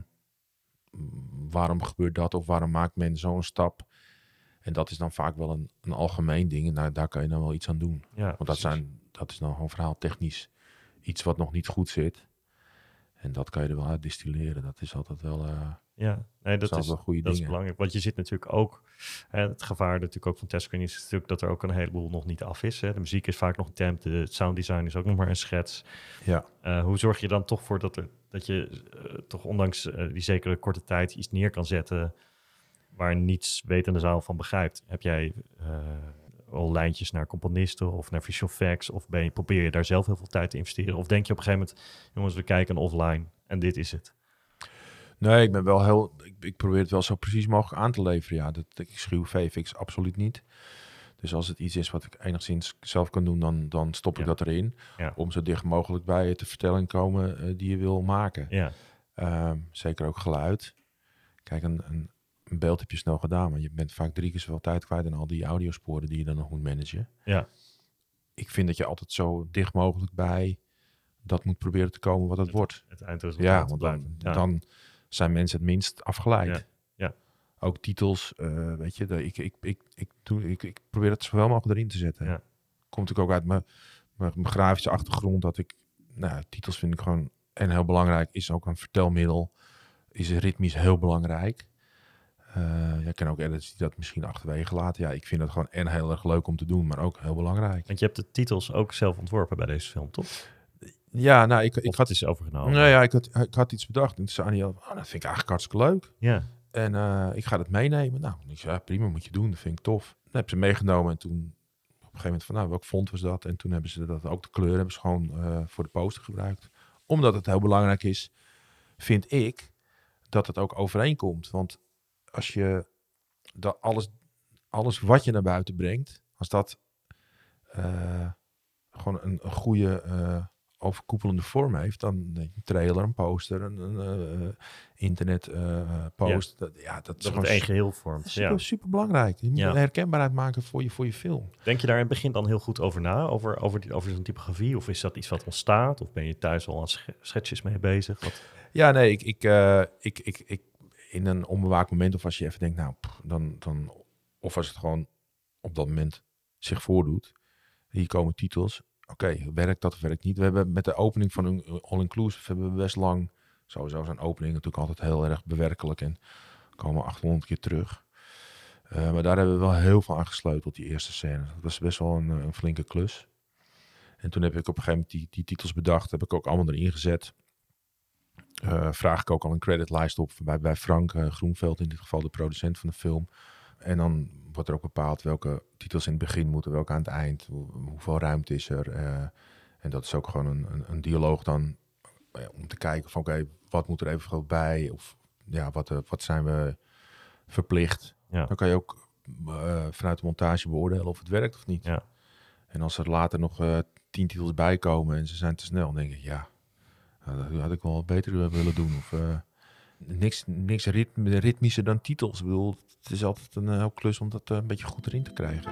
waarom gebeurt dat of waarom maakt men zo'n stap. En dat is dan vaak wel een algemeen ding. En daar kan je dan wel iets aan doen. Ja, want dat is dan gewoon verhaaltechnisch iets wat nog niet goed zit. En dat kan je er wel uit distilleren. Dat is altijd wel dat is goede dingen. Dat is belangrijk. Want je zit natuurlijk ook... het gevaar natuurlijk ook van testscreening is natuurlijk dat er ook een heleboel nog niet af is. Hè. De muziek is vaak nog een temp. Het sounddesign is ook nog maar een schets. Ja. Hoe zorg je dan toch voor dat je toch ondanks die zekere korte tijd iets neer kan zetten waar niets wetende zaal van begrijpt? Heb jij al lijntjes naar componisten of naar visual effects? Of probeer je daar zelf heel veel tijd te investeren? Of denk je op een gegeven moment, jongens, we kijken offline en dit is het? Nee, ik ben wel ik probeer het wel zo precies mogelijk aan te leveren. Ja, ik schuw VFX absoluut niet. Dus als het iets is wat ik enigszins zelf kan doen, dan stop ik dat erin. Ja. Om zo dicht mogelijk bij de vertelling te komen die je wil maken. Ja. Zeker ook geluid. Kijk, een beeld heb je snel gedaan, maar je bent vaak 3 keer zoveel tijd kwijt aan al die audiosporen die je dan nog moet managen. Ja. Ik vind dat je altijd zo dicht mogelijk bij dat moet proberen te komen wat het wordt. Het eindresultaat. Ja, want dan zijn mensen het minst afgeleid. Ja. Ook titels, weet je, ik probeer het zoveel mogelijk erin te zetten. Ja. Komt natuurlijk ook uit mijn grafische achtergrond dat titels vind ik gewoon heel belangrijk. Is ook een vertelmiddel. Is ritmisch heel belangrijk. Je kan ook editors die dat misschien achterwege laten. Ja, ik vind het gewoon heel erg leuk om te doen, maar ook heel belangrijk. Want je hebt de titels ook zelf ontworpen bij deze film, toch? Ja, ik had iets overgenomen. Nou ja, ik had iets bedacht. En toen zei hij, dat vind ik eigenlijk hartstikke leuk. Ja. En ik ga dat meenemen. Nou, ik zei, prima, moet je doen. Dat vind ik tof. Dan heb ze meegenomen en toen op een gegeven moment van, welk font was dat? En toen hebben ze dat ook de kleur hebben ze gewoon voor de poster gebruikt. Omdat het heel belangrijk is, vind ik, dat het ook overeenkomt. Want als je alles wat je naar buiten brengt, als dat gewoon een goede overkoepelende vorm heeft, dan een trailer, een poster, een internet post. Dat is gewoon het één geheel vormt. Super belangrijk. Je moet een herkenbaarheid maken voor je film. Denk je daar in het begin dan heel goed over na, over zo'n typografie? Of is dat iets wat ontstaat? Of ben je thuis al aan schetsjes mee bezig? Ja, nee, ik in een onbewaakt moment, of als je even denkt, dan of als het gewoon op dat moment zich voordoet. Hier komen titels. Oké, werkt dat of werkt niet? We hebben met de opening van een all-inclusive hebben we best lang sowieso zijn opening natuurlijk altijd heel erg bewerkelijk en komen 800 keer terug. Maar daar hebben we wel heel veel aan gesleuteld, die eerste scène. Dat was best wel een flinke klus. En toen heb ik op een gegeven moment die titels bedacht, heb ik ook allemaal erin gezet. Vraag ik ook al een creditlijst op bij Frank Groenveld, in dit geval de producent van de film. En dan wordt er ook bepaald welke titels in het begin moeten, welke aan het eind, hoeveel ruimte is er. En dat is ook gewoon een dialoog dan om te kijken van oké, wat moet er even bij? Of ja, wat zijn we verplicht? Ja. Dan kan je ook vanuit de montage beoordelen of het werkt of niet. Ja. En als er later nog 10 titels bij komen en ze zijn te snel, dan denk ik dat had ik wel beter willen doen. Of niks ritmischer dan titels. Ik bedoel, het is altijd een heel klus om dat een beetje goed erin te krijgen.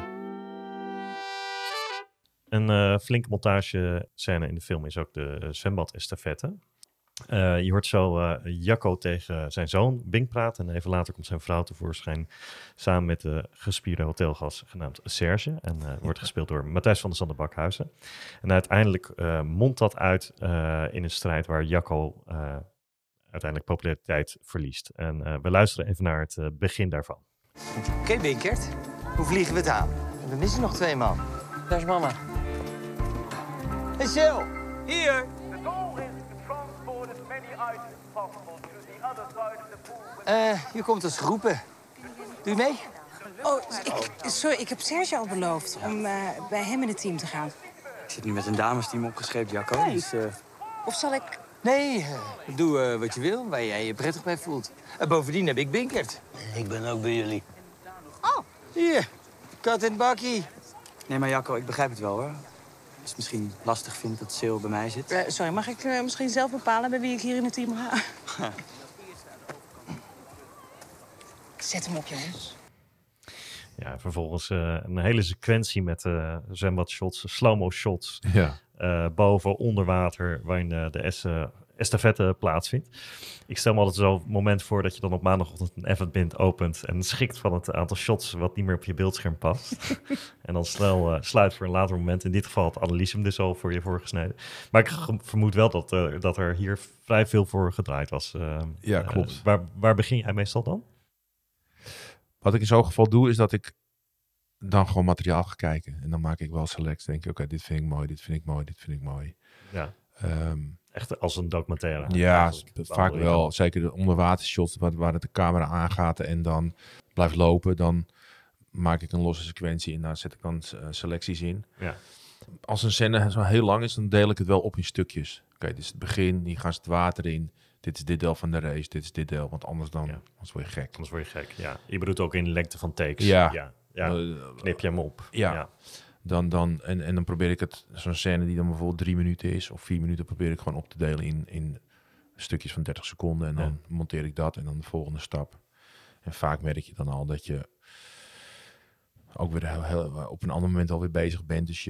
Een flinke montage scène in de film is ook de zwembad-estafette. Je hoort zo Jacco tegen zijn zoon Bing praten. En even later komt zijn vrouw tevoorschijn samen met de gespierde hotelgast genaamd Serge. En wordt gespeeld door Matthijs van der Zanden Bakhuizen. En uiteindelijk mondt dat uit in een strijd waar Jacco uiteindelijk populariteit verliest. En we luisteren even naar het begin daarvan. Oké, Binkert. Hoe vliegen we het aan? We missen nog 2 man. Daar is mama. Hey, Sil. Hier. The goal is to transport as many Je komt als geroepen. Doe je mee? Sorry, ik heb Serge al beloofd om bij hem in het team te gaan. Ik zit nu met een damesteam opgescheept, Jacco. Dus, Of zal ik... Nee, doe wat je wil, waar jij je prettig bij voelt. Bovendien heb ik Binkert. ik ben ook bij jullie. Hier, kat en bakkie. Nee, maar Jacco, ik begrijp het wel, hoor. Als je het misschien lastig vindt dat Sil bij mij zit. Sorry, mag ik misschien zelf bepalen bij wie ik hier in het team ga? Zet hem op, jongens. Ja, vervolgens een hele sequentie met zwembadshots, slow-mo shots. Ja. Boven, onder water, waarin de estafette plaatsvindt. Ik stel me altijd zo'n moment voor dat je dan op maandagochtend een Eventbind opent en schikt van het aantal shots wat niet meer op je beeldscherm past. En dan snel sluit voor een later moment. In dit geval had Annelies hem dus al voor je voorgesneden. Maar ik vermoed wel dat er hier vrij veel voor gedraaid was. Ja, klopt. Waar begin jij meestal dan? Wat ik in zo'n geval doe, is dat ik dan gewoon materiaal ga kijken. En dan maak ik wel selects. Denk ik, oké, dit vind ik mooi, dit vind ik mooi, dit vind ik mooi. Ja. Echt als een documentaire. Ja, vaak wel. Zeker de onderwatershots waar het de camera aangaat en dan blijft lopen. Dan maak ik een losse sequentie en daar zet ik dan selecties in. Ja. Als een scène zo heel lang is, dan deel ik het wel op in stukjes. Oké, dit is het begin, hier gaan ze het water in. Dit is dit deel van de race, dit is dit deel. Want anders word je gek. Anders word je gek, ja. Je bedoelt ook in de lengte van takes. Ja. Knip je hem op. Ja. En dan probeer ik het, zo'n scène die dan bijvoorbeeld 3 minuten is of 4 minuten, probeer ik gewoon op te delen in stukjes van 30 seconden. En dan monteer ik dat en dan de volgende stap. En vaak merk je dan al dat je ook weer heel op een ander moment alweer bezig bent. Dus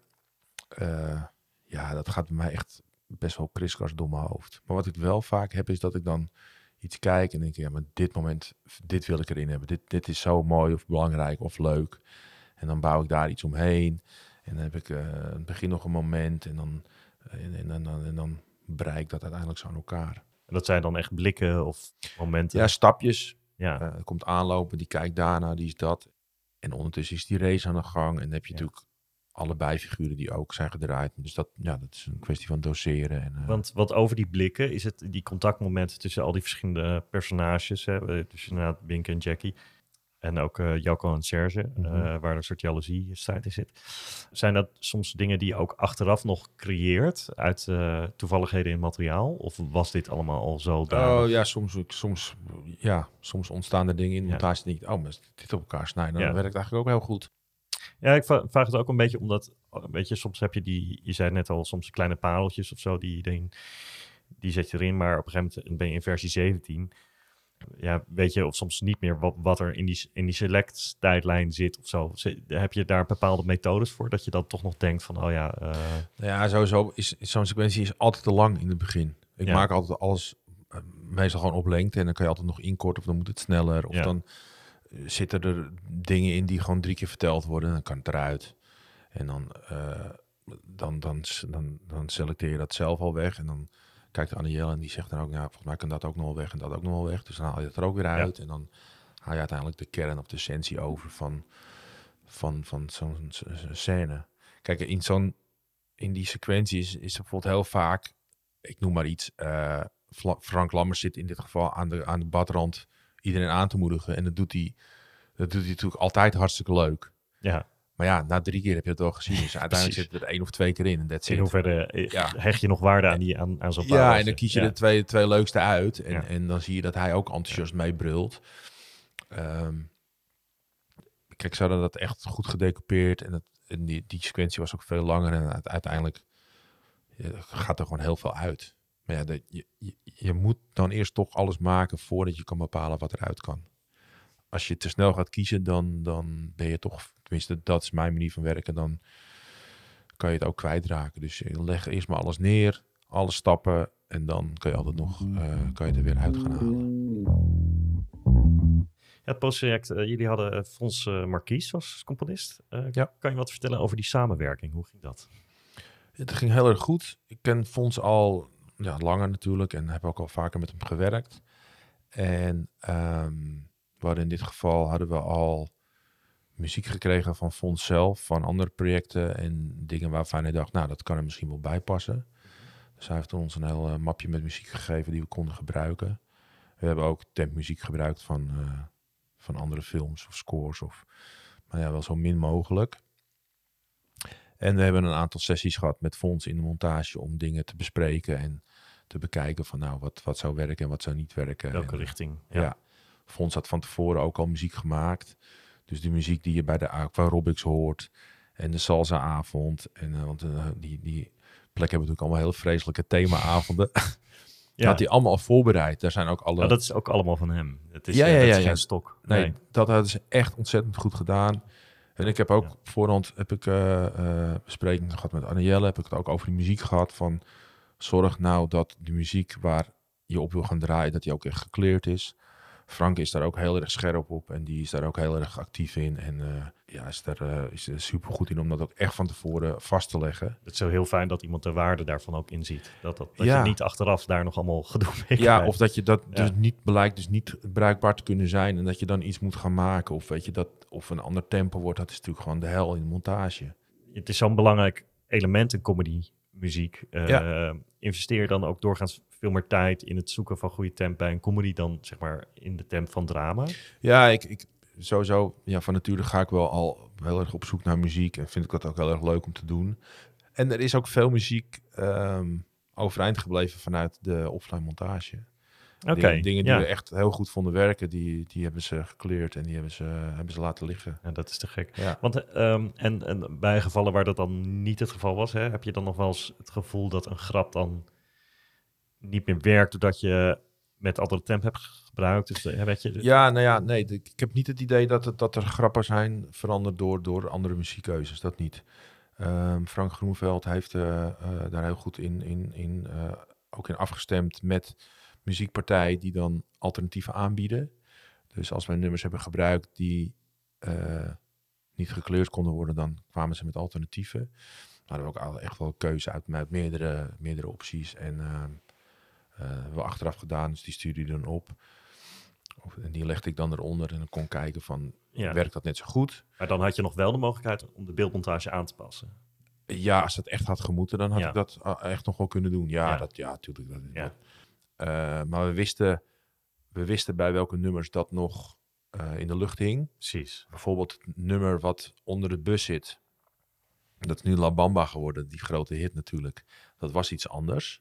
dat gaat bij mij echt best wel kriskras door mijn hoofd. Maar wat ik wel vaak heb, is dat ik dan iets kijk en denk, ja, maar dit moment, dit wil ik erin hebben. Dit is zo mooi of belangrijk of leuk. En dan bouw ik daar iets omheen. En dan heb ik het begin nog een moment. En dan brei ik dat uiteindelijk zo aan elkaar. En dat zijn dan echt blikken of momenten? Ja, stapjes. Ja. Er komt aanlopen, die kijkt daarna, die is dat. En ondertussen is die race aan de gang. En dan heb je natuurlijk allebei figuren die ook zijn gedraaid. Dus dat is een kwestie van doseren. En, Want over die blikken is het die contactmomenten tussen al die verschillende personages. Hè? Dus inderdaad Bink en Jackie. En ook Jacco en Serge, waar een soort jaloeziestrijd in zit. Zijn dat soms dingen die je ook achteraf nog creëert uit toevalligheden in materiaal? Of was dit allemaal al zo duidelijk? Oh ja, soms ontstaan er dingen in montage die maar als dit op elkaar snijden, dan werkt het eigenlijk ook heel goed. Ja, ik vraag het ook een beetje omdat, weet je, soms heb je je zei net al, soms kleine pareltjes of zo, die zet je erin, maar op een gegeven moment ben je in versie 17... Ja, weet je, of soms niet meer wat er in die select-tijdlijn zit of zo. Heb je daar bepaalde methodes voor, dat je dan toch nog denkt van, Ja, sowieso is zo'n sequentie is altijd te lang in het begin. Ik maak altijd alles meestal gewoon op lengte en dan kan je altijd nog inkorten of dan moet het sneller. Of dan zitten er dingen in die gewoon 3 keer verteld worden en dan kan het eruit. En dan selecteer je dat zelf al weg en dan kijkt Annielle en die zegt dan ook, volgens mij kan dat ook nog wel weg en dat ook nog wel weg. Dus dan haal je het er ook weer uit en dan haal je uiteindelijk de kern of de essentie over van zo'n scène. Kijk, in die sequentie is bijvoorbeeld heel vaak, ik noem maar iets, Frank Lammers zit in dit geval aan de badrand iedereen aan te moedigen en dat doet hij natuurlijk altijd hartstikke leuk. Ja. Maar ja, na 3 keer heb je het wel gezien. Dus uiteindelijk zit er 1 of 2 keer in. En that's it. In hoeverre hecht je nog waarde aan zo'n paar? Ja, en dan kies je de twee leukste uit. En dan zie je dat hij ook enthousiast meebrult. Kijk, ze hadden dat echt goed gedecoupeerd. En die sequentie was ook veel langer. En uiteindelijk gaat er gewoon heel veel uit. Maar ja, je moet dan eerst toch alles maken voordat je kan bepalen wat eruit kan. Als je te snel gaat kiezen, dan ben je toch, tenminste dat is mijn manier van werken, dan kan je het ook kwijtraken. Dus je legt eerst maar alles neer, alle stappen en dan kan je altijd nog kan je er weer uit gaan halen. Ja, het postproject, jullie hadden Fons Marquis als componist. Kan je wat vertellen over die samenwerking? Hoe ging dat? Het ging heel erg goed. Ik ken Fons al langer natuurlijk en heb ook al vaker met hem gewerkt. En in dit geval hadden we al muziek gekregen van Fons zelf, van andere projecten en dingen waarvan hij dacht, dat kan er misschien wel bij passen. Dus hij heeft ons een heel mapje met muziek gegeven die we konden gebruiken. We hebben ook tempmuziek gebruikt van andere films of scores. Maar ja, wel zo min mogelijk. En we hebben een aantal sessies gehad met Fons in de montage om dingen te bespreken en te bekijken van nou, wat zou werken en wat zou niet werken. Welke richting? Ja. Fons had van tevoren ook al muziek gemaakt. Dus de muziek die je bij de Aqua Robics hoort en de salsa-avond. Want die plek hebben natuurlijk allemaal hele vreselijke thema-avonden. Ja. Had hij allemaal al voorbereid. Daar zijn ook alle... Dat is ook allemaal van hem. Het is, Ja. geen stok. Nee, dat hadden ze echt ontzettend goed gedaan. En ik heb ook op voorhand besprekingen gehad met Anne-Jelle. Heb ik het ook over die muziek gehad. Van zorg nou dat de muziek waar je op wil gaan draaien, dat die ook echt gekleerd is. Frank is daar ook heel erg scherp op. En die is daar ook heel erg actief in. En is er super goed in om dat ook echt van tevoren vast te leggen. Het is zo heel fijn dat iemand de waarde daarvan ook inziet. Dat je niet achteraf daar nog allemaal gedoe mee Ja, krijgt. of dat je dat dus niet blijkt, dus niet bruikbaar te kunnen zijn. En dat je dan iets moet gaan maken. Of weet je dat, of een ander tempo wordt. Dat is natuurlijk gewoon de hel in de montage. Het is zo'n belangrijk element in comedy-muziek. Investeer dan ook doorgaans veel meer tijd in het zoeken van goede temp bij een comedy dan zeg maar in de temp van drama. Ja, ik sowieso, van nature ga ik wel al heel erg op zoek naar muziek en vind ik dat ook heel erg leuk om te doen. En er is ook veel muziek overeind gebleven vanuit de offline montage. Oké. Dingen die we echt heel goed vonden werken, die hebben ze gekleurd en die hebben ze laten liggen. Ja, dat is te gek. Ja. Want en bij gevallen waar dat dan niet het geval was, heb je dan nog wel eens het gevoel dat een grap dan niet meer werkt doordat je met andere temp hebt gebruikt? Dus, Nee. Ik heb niet het idee dat er grappen zijn veranderd door andere muziekkeuzes. Dat niet. Frank Groeneveld heeft daar heel goed ook in afgestemd met muziekpartijen die dan alternatieven aanbieden. Dus als wij nummers hebben gebruikt die niet gekleurd konden worden, dan kwamen ze met alternatieven. Maar we hebben ook echt wel keuze uit meerdere opties. En hebben we achteraf gedaan, dus die stuurde je dan op. En die legde ik dan eronder en dan kon kijken van, werkt dat net zo goed? Maar dan had je nog wel de mogelijkheid om de beeldmontage aan te passen. Ja, als het echt had gemoeten, dan had ik dat echt nog wel kunnen doen. Natuurlijk. Maar we wisten bij welke nummers dat nog in de lucht hing. Precies. Bijvoorbeeld het nummer wat onder de bus zit. Dat is nu La Bamba geworden, die grote hit natuurlijk. Dat was iets anders.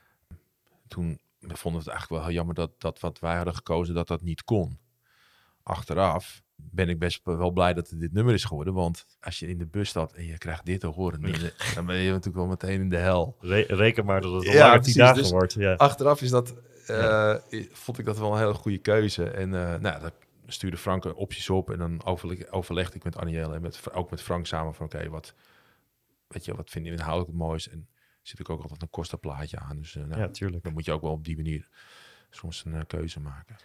Toen vonden we het eigenlijk wel heel jammer dat wat wij hadden gekozen, dat niet kon. Achteraf ben ik best wel blij dat het dit nummer is geworden. Want als je in de bus staat en je krijgt dit te horen, dan ben je natuurlijk wel meteen in de hel. Reken maar dat het al langer 10 dagen dus wordt. Ja. Achteraf is vond ik dat wel een hele goede keuze. En daar stuurde Frank opties op. En dan overlegde ik met Anne-Jelle en ook met Frank samen van wat vind je inhoudelijk het moois? En zit ik ook altijd een kostenplaatje aan. Dus tuurlijk. Dan moet je ook wel op die manier soms een keuze maken.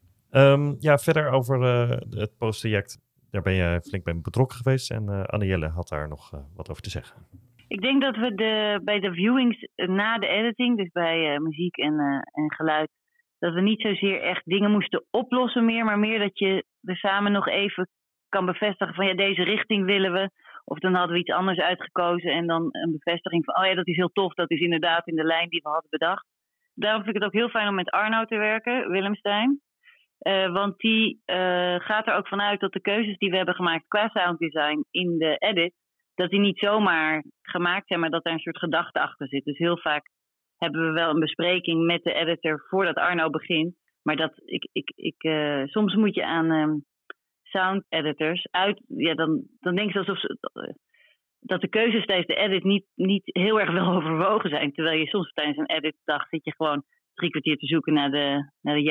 Verder over het posttraject. Daar ben je flink bij betrokken geweest. En Anne-Jelle had daar nog wat over te zeggen. Ik denk dat we bij de viewings na de editing, dus bij muziek en geluid, dat we niet zozeer echt dingen moesten oplossen meer, maar meer dat je er samen nog even kan bevestigen van deze richting willen we. Of dan hadden we iets anders uitgekozen en dan een bevestiging van dat is heel tof, dat is inderdaad in de lijn die we hadden bedacht. Daarom vind ik het ook heel fijn om met Arno te werken, Willemstein. Want die gaat er ook vanuit dat de keuzes die we hebben gemaakt qua sounddesign in de edit, dat die niet zomaar gemaakt zijn, maar dat er een soort gedachte achter zit. Dus heel vaak hebben we wel een bespreking met de editor voordat Arno begint. Maar dat soms moet je aan sound editors dan denk je alsof dat de keuzes tijdens de edit niet heel erg wel overwogen zijn. Terwijl je soms tijdens een editdag zit je gewoon 3 kwartier te zoeken naar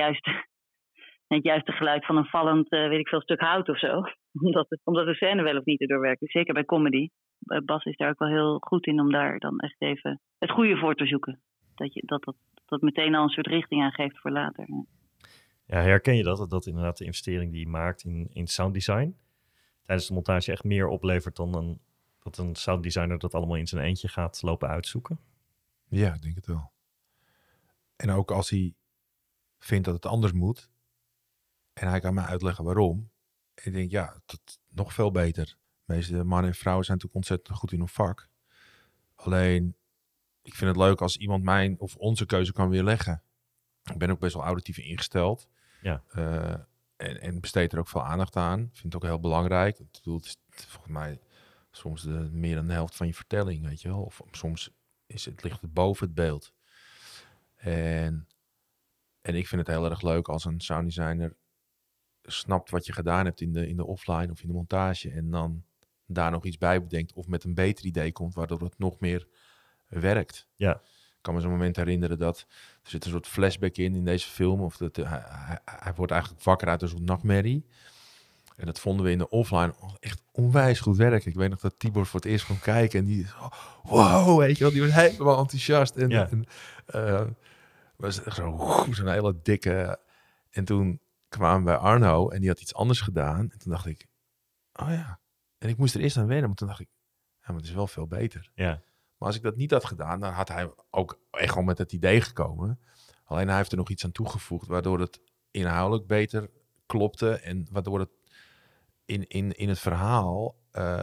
het juiste geluid van een vallend, stuk hout of zo. Omdat de scène wel of niet erdoor werkt. Dus zeker bij comedy. Bas is daar ook wel heel goed in om daar dan echt even het goede voor te zoeken. Dat meteen al een soort richting aangeeft voor later. Ja, herken je dat inderdaad de investering die je maakt in sounddesign tijdens de montage echt meer oplevert dan dat een sounddesigner dat allemaal in zijn eentje gaat lopen uitzoeken? Ja, ik denk het wel. En ook als hij vindt dat het anders moet en hij kan mij uitleggen waarom. En ik denk, dat nog veel beter. De meeste mannen en vrouwen zijn natuurlijk ontzettend goed in hun vak. Alleen ik vind het leuk als iemand mijn of onze keuze kan weerleggen. Ik ben ook best wel auditief ingesteld. Ja. En besteed er ook veel aandacht aan. Ik vind het ook heel belangrijk. Ik bedoel, het is volgens mij soms meer dan de helft van je vertelling, weet je wel. Of soms ligt het boven het beeld. En ik vind het heel erg leuk als een sounddesigner snapt wat je gedaan hebt in de offline of in de montage. En dan daar nog iets bij bedenkt of met een beter idee komt, waardoor het nog meer werkt. Ja. Ik kan me zo'n moment herinneren dat er zit een soort flashback in deze film. Of hij wordt eigenlijk wakker uit een soort nachtmerrie. En dat vonden we in de offline echt onwijs goed werken. Ik weet nog dat Tibor voor het eerst kwam kijken en die... Wow, weet je wel, die was helemaal enthousiast. En was echt zo'n hele dikke... En toen kwamen we bij Arno en die had iets anders gedaan. En toen dacht ik, oh ja. En ik moest er eerst aan wennen, maar toen dacht ik, ja, maar het is wel veel beter. Ja. Maar als ik dat niet had gedaan, dan had hij ook echt wel met het idee gekomen. Alleen hij heeft er nog iets aan toegevoegd, waardoor het inhoudelijk beter klopte en waardoor het in het verhaal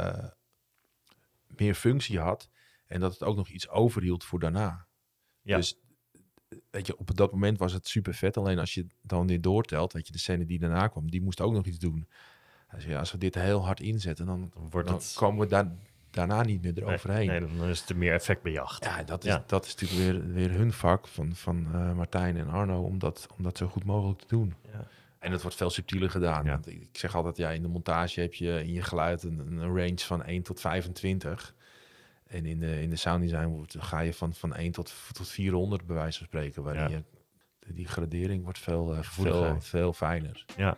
meer functie had en dat het ook nog iets overhield voor daarna. Ja. Dus weet je, op dat moment was het super vet. Alleen als je dan weer doortelt, weet je, de scène die daarna kwam, die moest ook nog iets doen. Hij zei, ja, als we dit heel hard inzetten, dan komen we daarna niet meer eroverheen. Nee, dan is het meer effect bejacht. Ja, dat is natuurlijk weer hun vak van Martijn en Arno om dat zo goed mogelijk te doen. Ja. En het wordt veel subtieler gedaan. Ja. Want ik zeg altijd, ja, in de montage heb je in je geluid een range van 1 tot 25. En in de sounddesign ga je van 1 tot 400 bij wijze van spreken. Waarin die gradering wordt veel fijner. Ja.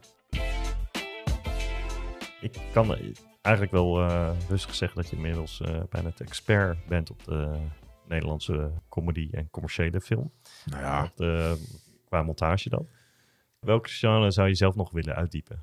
Ik kan eigenlijk wel rustig zeggen dat je inmiddels bijna het expert bent op de Nederlandse comedy en commerciële film. Nou ja. Qua montage dan. Welke genre zou je zelf nog willen uitdiepen?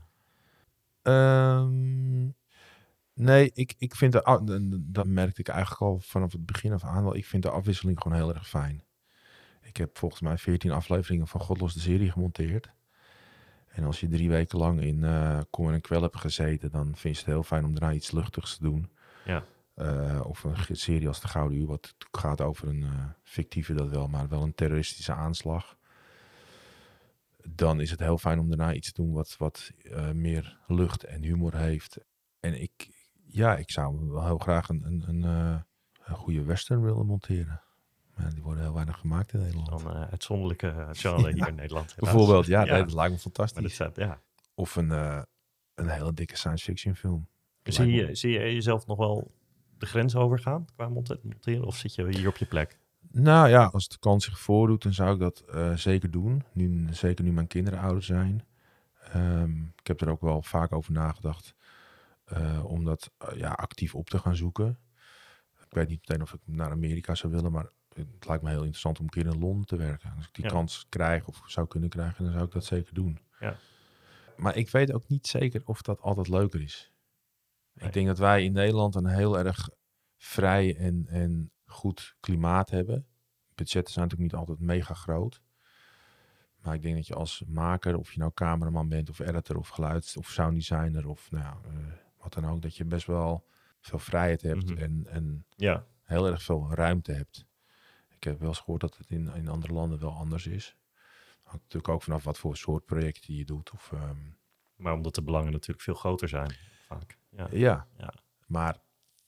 Nee, ik vind dat merkte ik eigenlijk al vanaf het begin af aan wel. Ik vind de afwisseling gewoon heel erg fijn. Ik heb volgens mij 14 afleveringen van Godlos de serie gemonteerd. En als je 3 weken lang in Kommer en Kwel hebt gezeten, dan vind je het heel fijn om daarna iets luchtigs te doen. Ja. Of een serie als De Gouden Uur, wat gaat over een fictieve dat wel, maar wel een terroristische aanslag. Dan is het heel fijn om daarna iets te doen wat meer lucht en humor heeft. En ik zou wel heel graag een goede western willen monteren. Maar die worden heel weinig gemaakt in Nederland. Dan uitzonderlijke genre hier in Nederland. Helaas. Bijvoorbeeld, dat lijkt me fantastisch. Ja. Of een hele dikke science fiction film. Zie je jezelf nog wel de grens overgaan qua monteren? Of zit je hier op je plek? Nou ja, als de kans zich voordoet, dan zou ik dat zeker doen. Zeker nu mijn kinderen ouder zijn. Ik heb er ook wel vaak over nagedacht om dat actief op te gaan zoeken. Ik weet niet meteen of ik naar Amerika zou willen, maar het lijkt me heel interessant om een keer in Londen te werken. Als ik die kans krijg of zou kunnen krijgen, dan zou ik dat zeker doen. Ja. Maar ik weet ook niet zeker of dat altijd leuker is. Nee. Ik denk dat wij in Nederland een heel erg vrij en goed klimaat hebben. Budgetten zijn natuurlijk niet altijd mega groot. Maar ik denk dat je als maker, of je nou cameraman bent of editor of geluids- of sounddesigner of wat dan ook, dat je best wel veel vrijheid hebt en heel erg veel ruimte hebt. Ik heb wel eens gehoord dat het in andere landen wel anders is. Hangt natuurlijk ook vanaf wat voor soort projecten je doet. Maar omdat de belangen natuurlijk veel groter zijn, vaak. Ja. Maar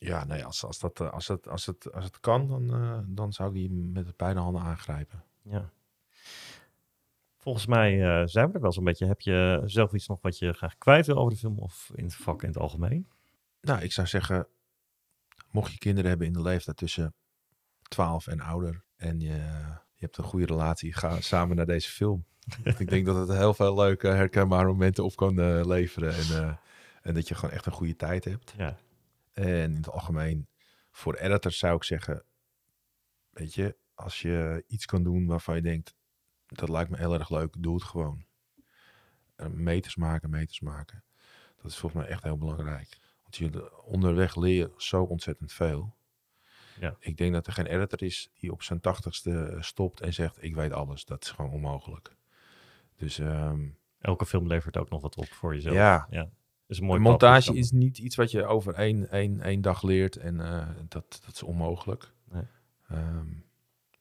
als het kan, dan zou ik die met beide handen aangrijpen. Ja. Volgens mij zijn we er wel zo'n beetje. Heb je zelf iets nog wat je graag kwijt wil over de film of in het vak in het algemeen? Nou, ik zou zeggen, mocht je kinderen hebben in de leeftijd tussen 12 en ouder en je hebt een goede relatie, ga samen naar deze film. Ik denk dat het heel veel leuke, herkenbare momenten op kan leveren en dat je gewoon echt een goede tijd hebt. Ja. En in het algemeen, voor editors zou ik zeggen, weet je, als je iets kan doen waarvan je denkt, dat lijkt me heel erg leuk, doe het gewoon. Meters maken. Dat is volgens mij echt heel belangrijk. Want onderweg leer je zo ontzettend veel. Ja. Ik denk dat er geen editor is die op zijn 80ste stopt en zegt, ik weet alles. Dat is gewoon onmogelijk. Dus elke film levert ook nog wat op voor jezelf. Ja. Is een mooi montage is niet iets wat je over één dag leert en dat is onmogelijk. Nee.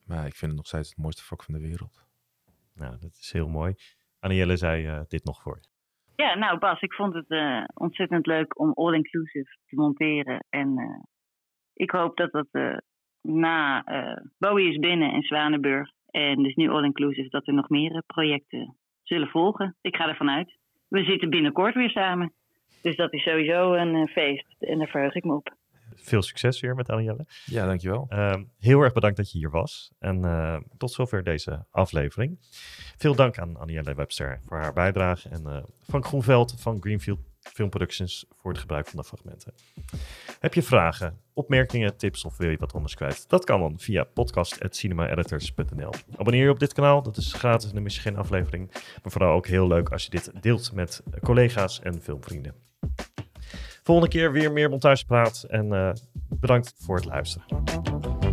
Maar ik vind het nog steeds het mooiste vak van de wereld. Nou, dat is heel mooi. Anielle zei dit nog voor je. Ja, nou Bas, ik vond het ontzettend leuk om all-inclusive te monteren. En ik hoop dat dat na Bowie is binnen en Zwanenburg en dus nu all-inclusive, dat er nog meer projecten zullen volgen. Ik ga ervan uit. We zitten binnenkort weer samen. Dus dat is sowieso een feest en daar verheug ik me op. Veel succes weer met Anielle. Ja, dankjewel. Heel erg bedankt dat je hier was. En tot zover deze aflevering. Veel dank aan Anielle Webster voor haar bijdrage. En Frank Groenveld van Greenfield Film Productions voor het gebruik van de fragmenten. Heb je vragen, opmerkingen, tips of wil je wat anders kwijt? Dat kan dan via podcast@cinemaeditors.nl. Abonneer je op dit kanaal, dat is gratis en dan mis je geen aflevering. Maar vooral ook heel leuk als je dit deelt met collega's en filmvrienden. Volgende keer weer meer montagepraat en bedankt voor het luisteren.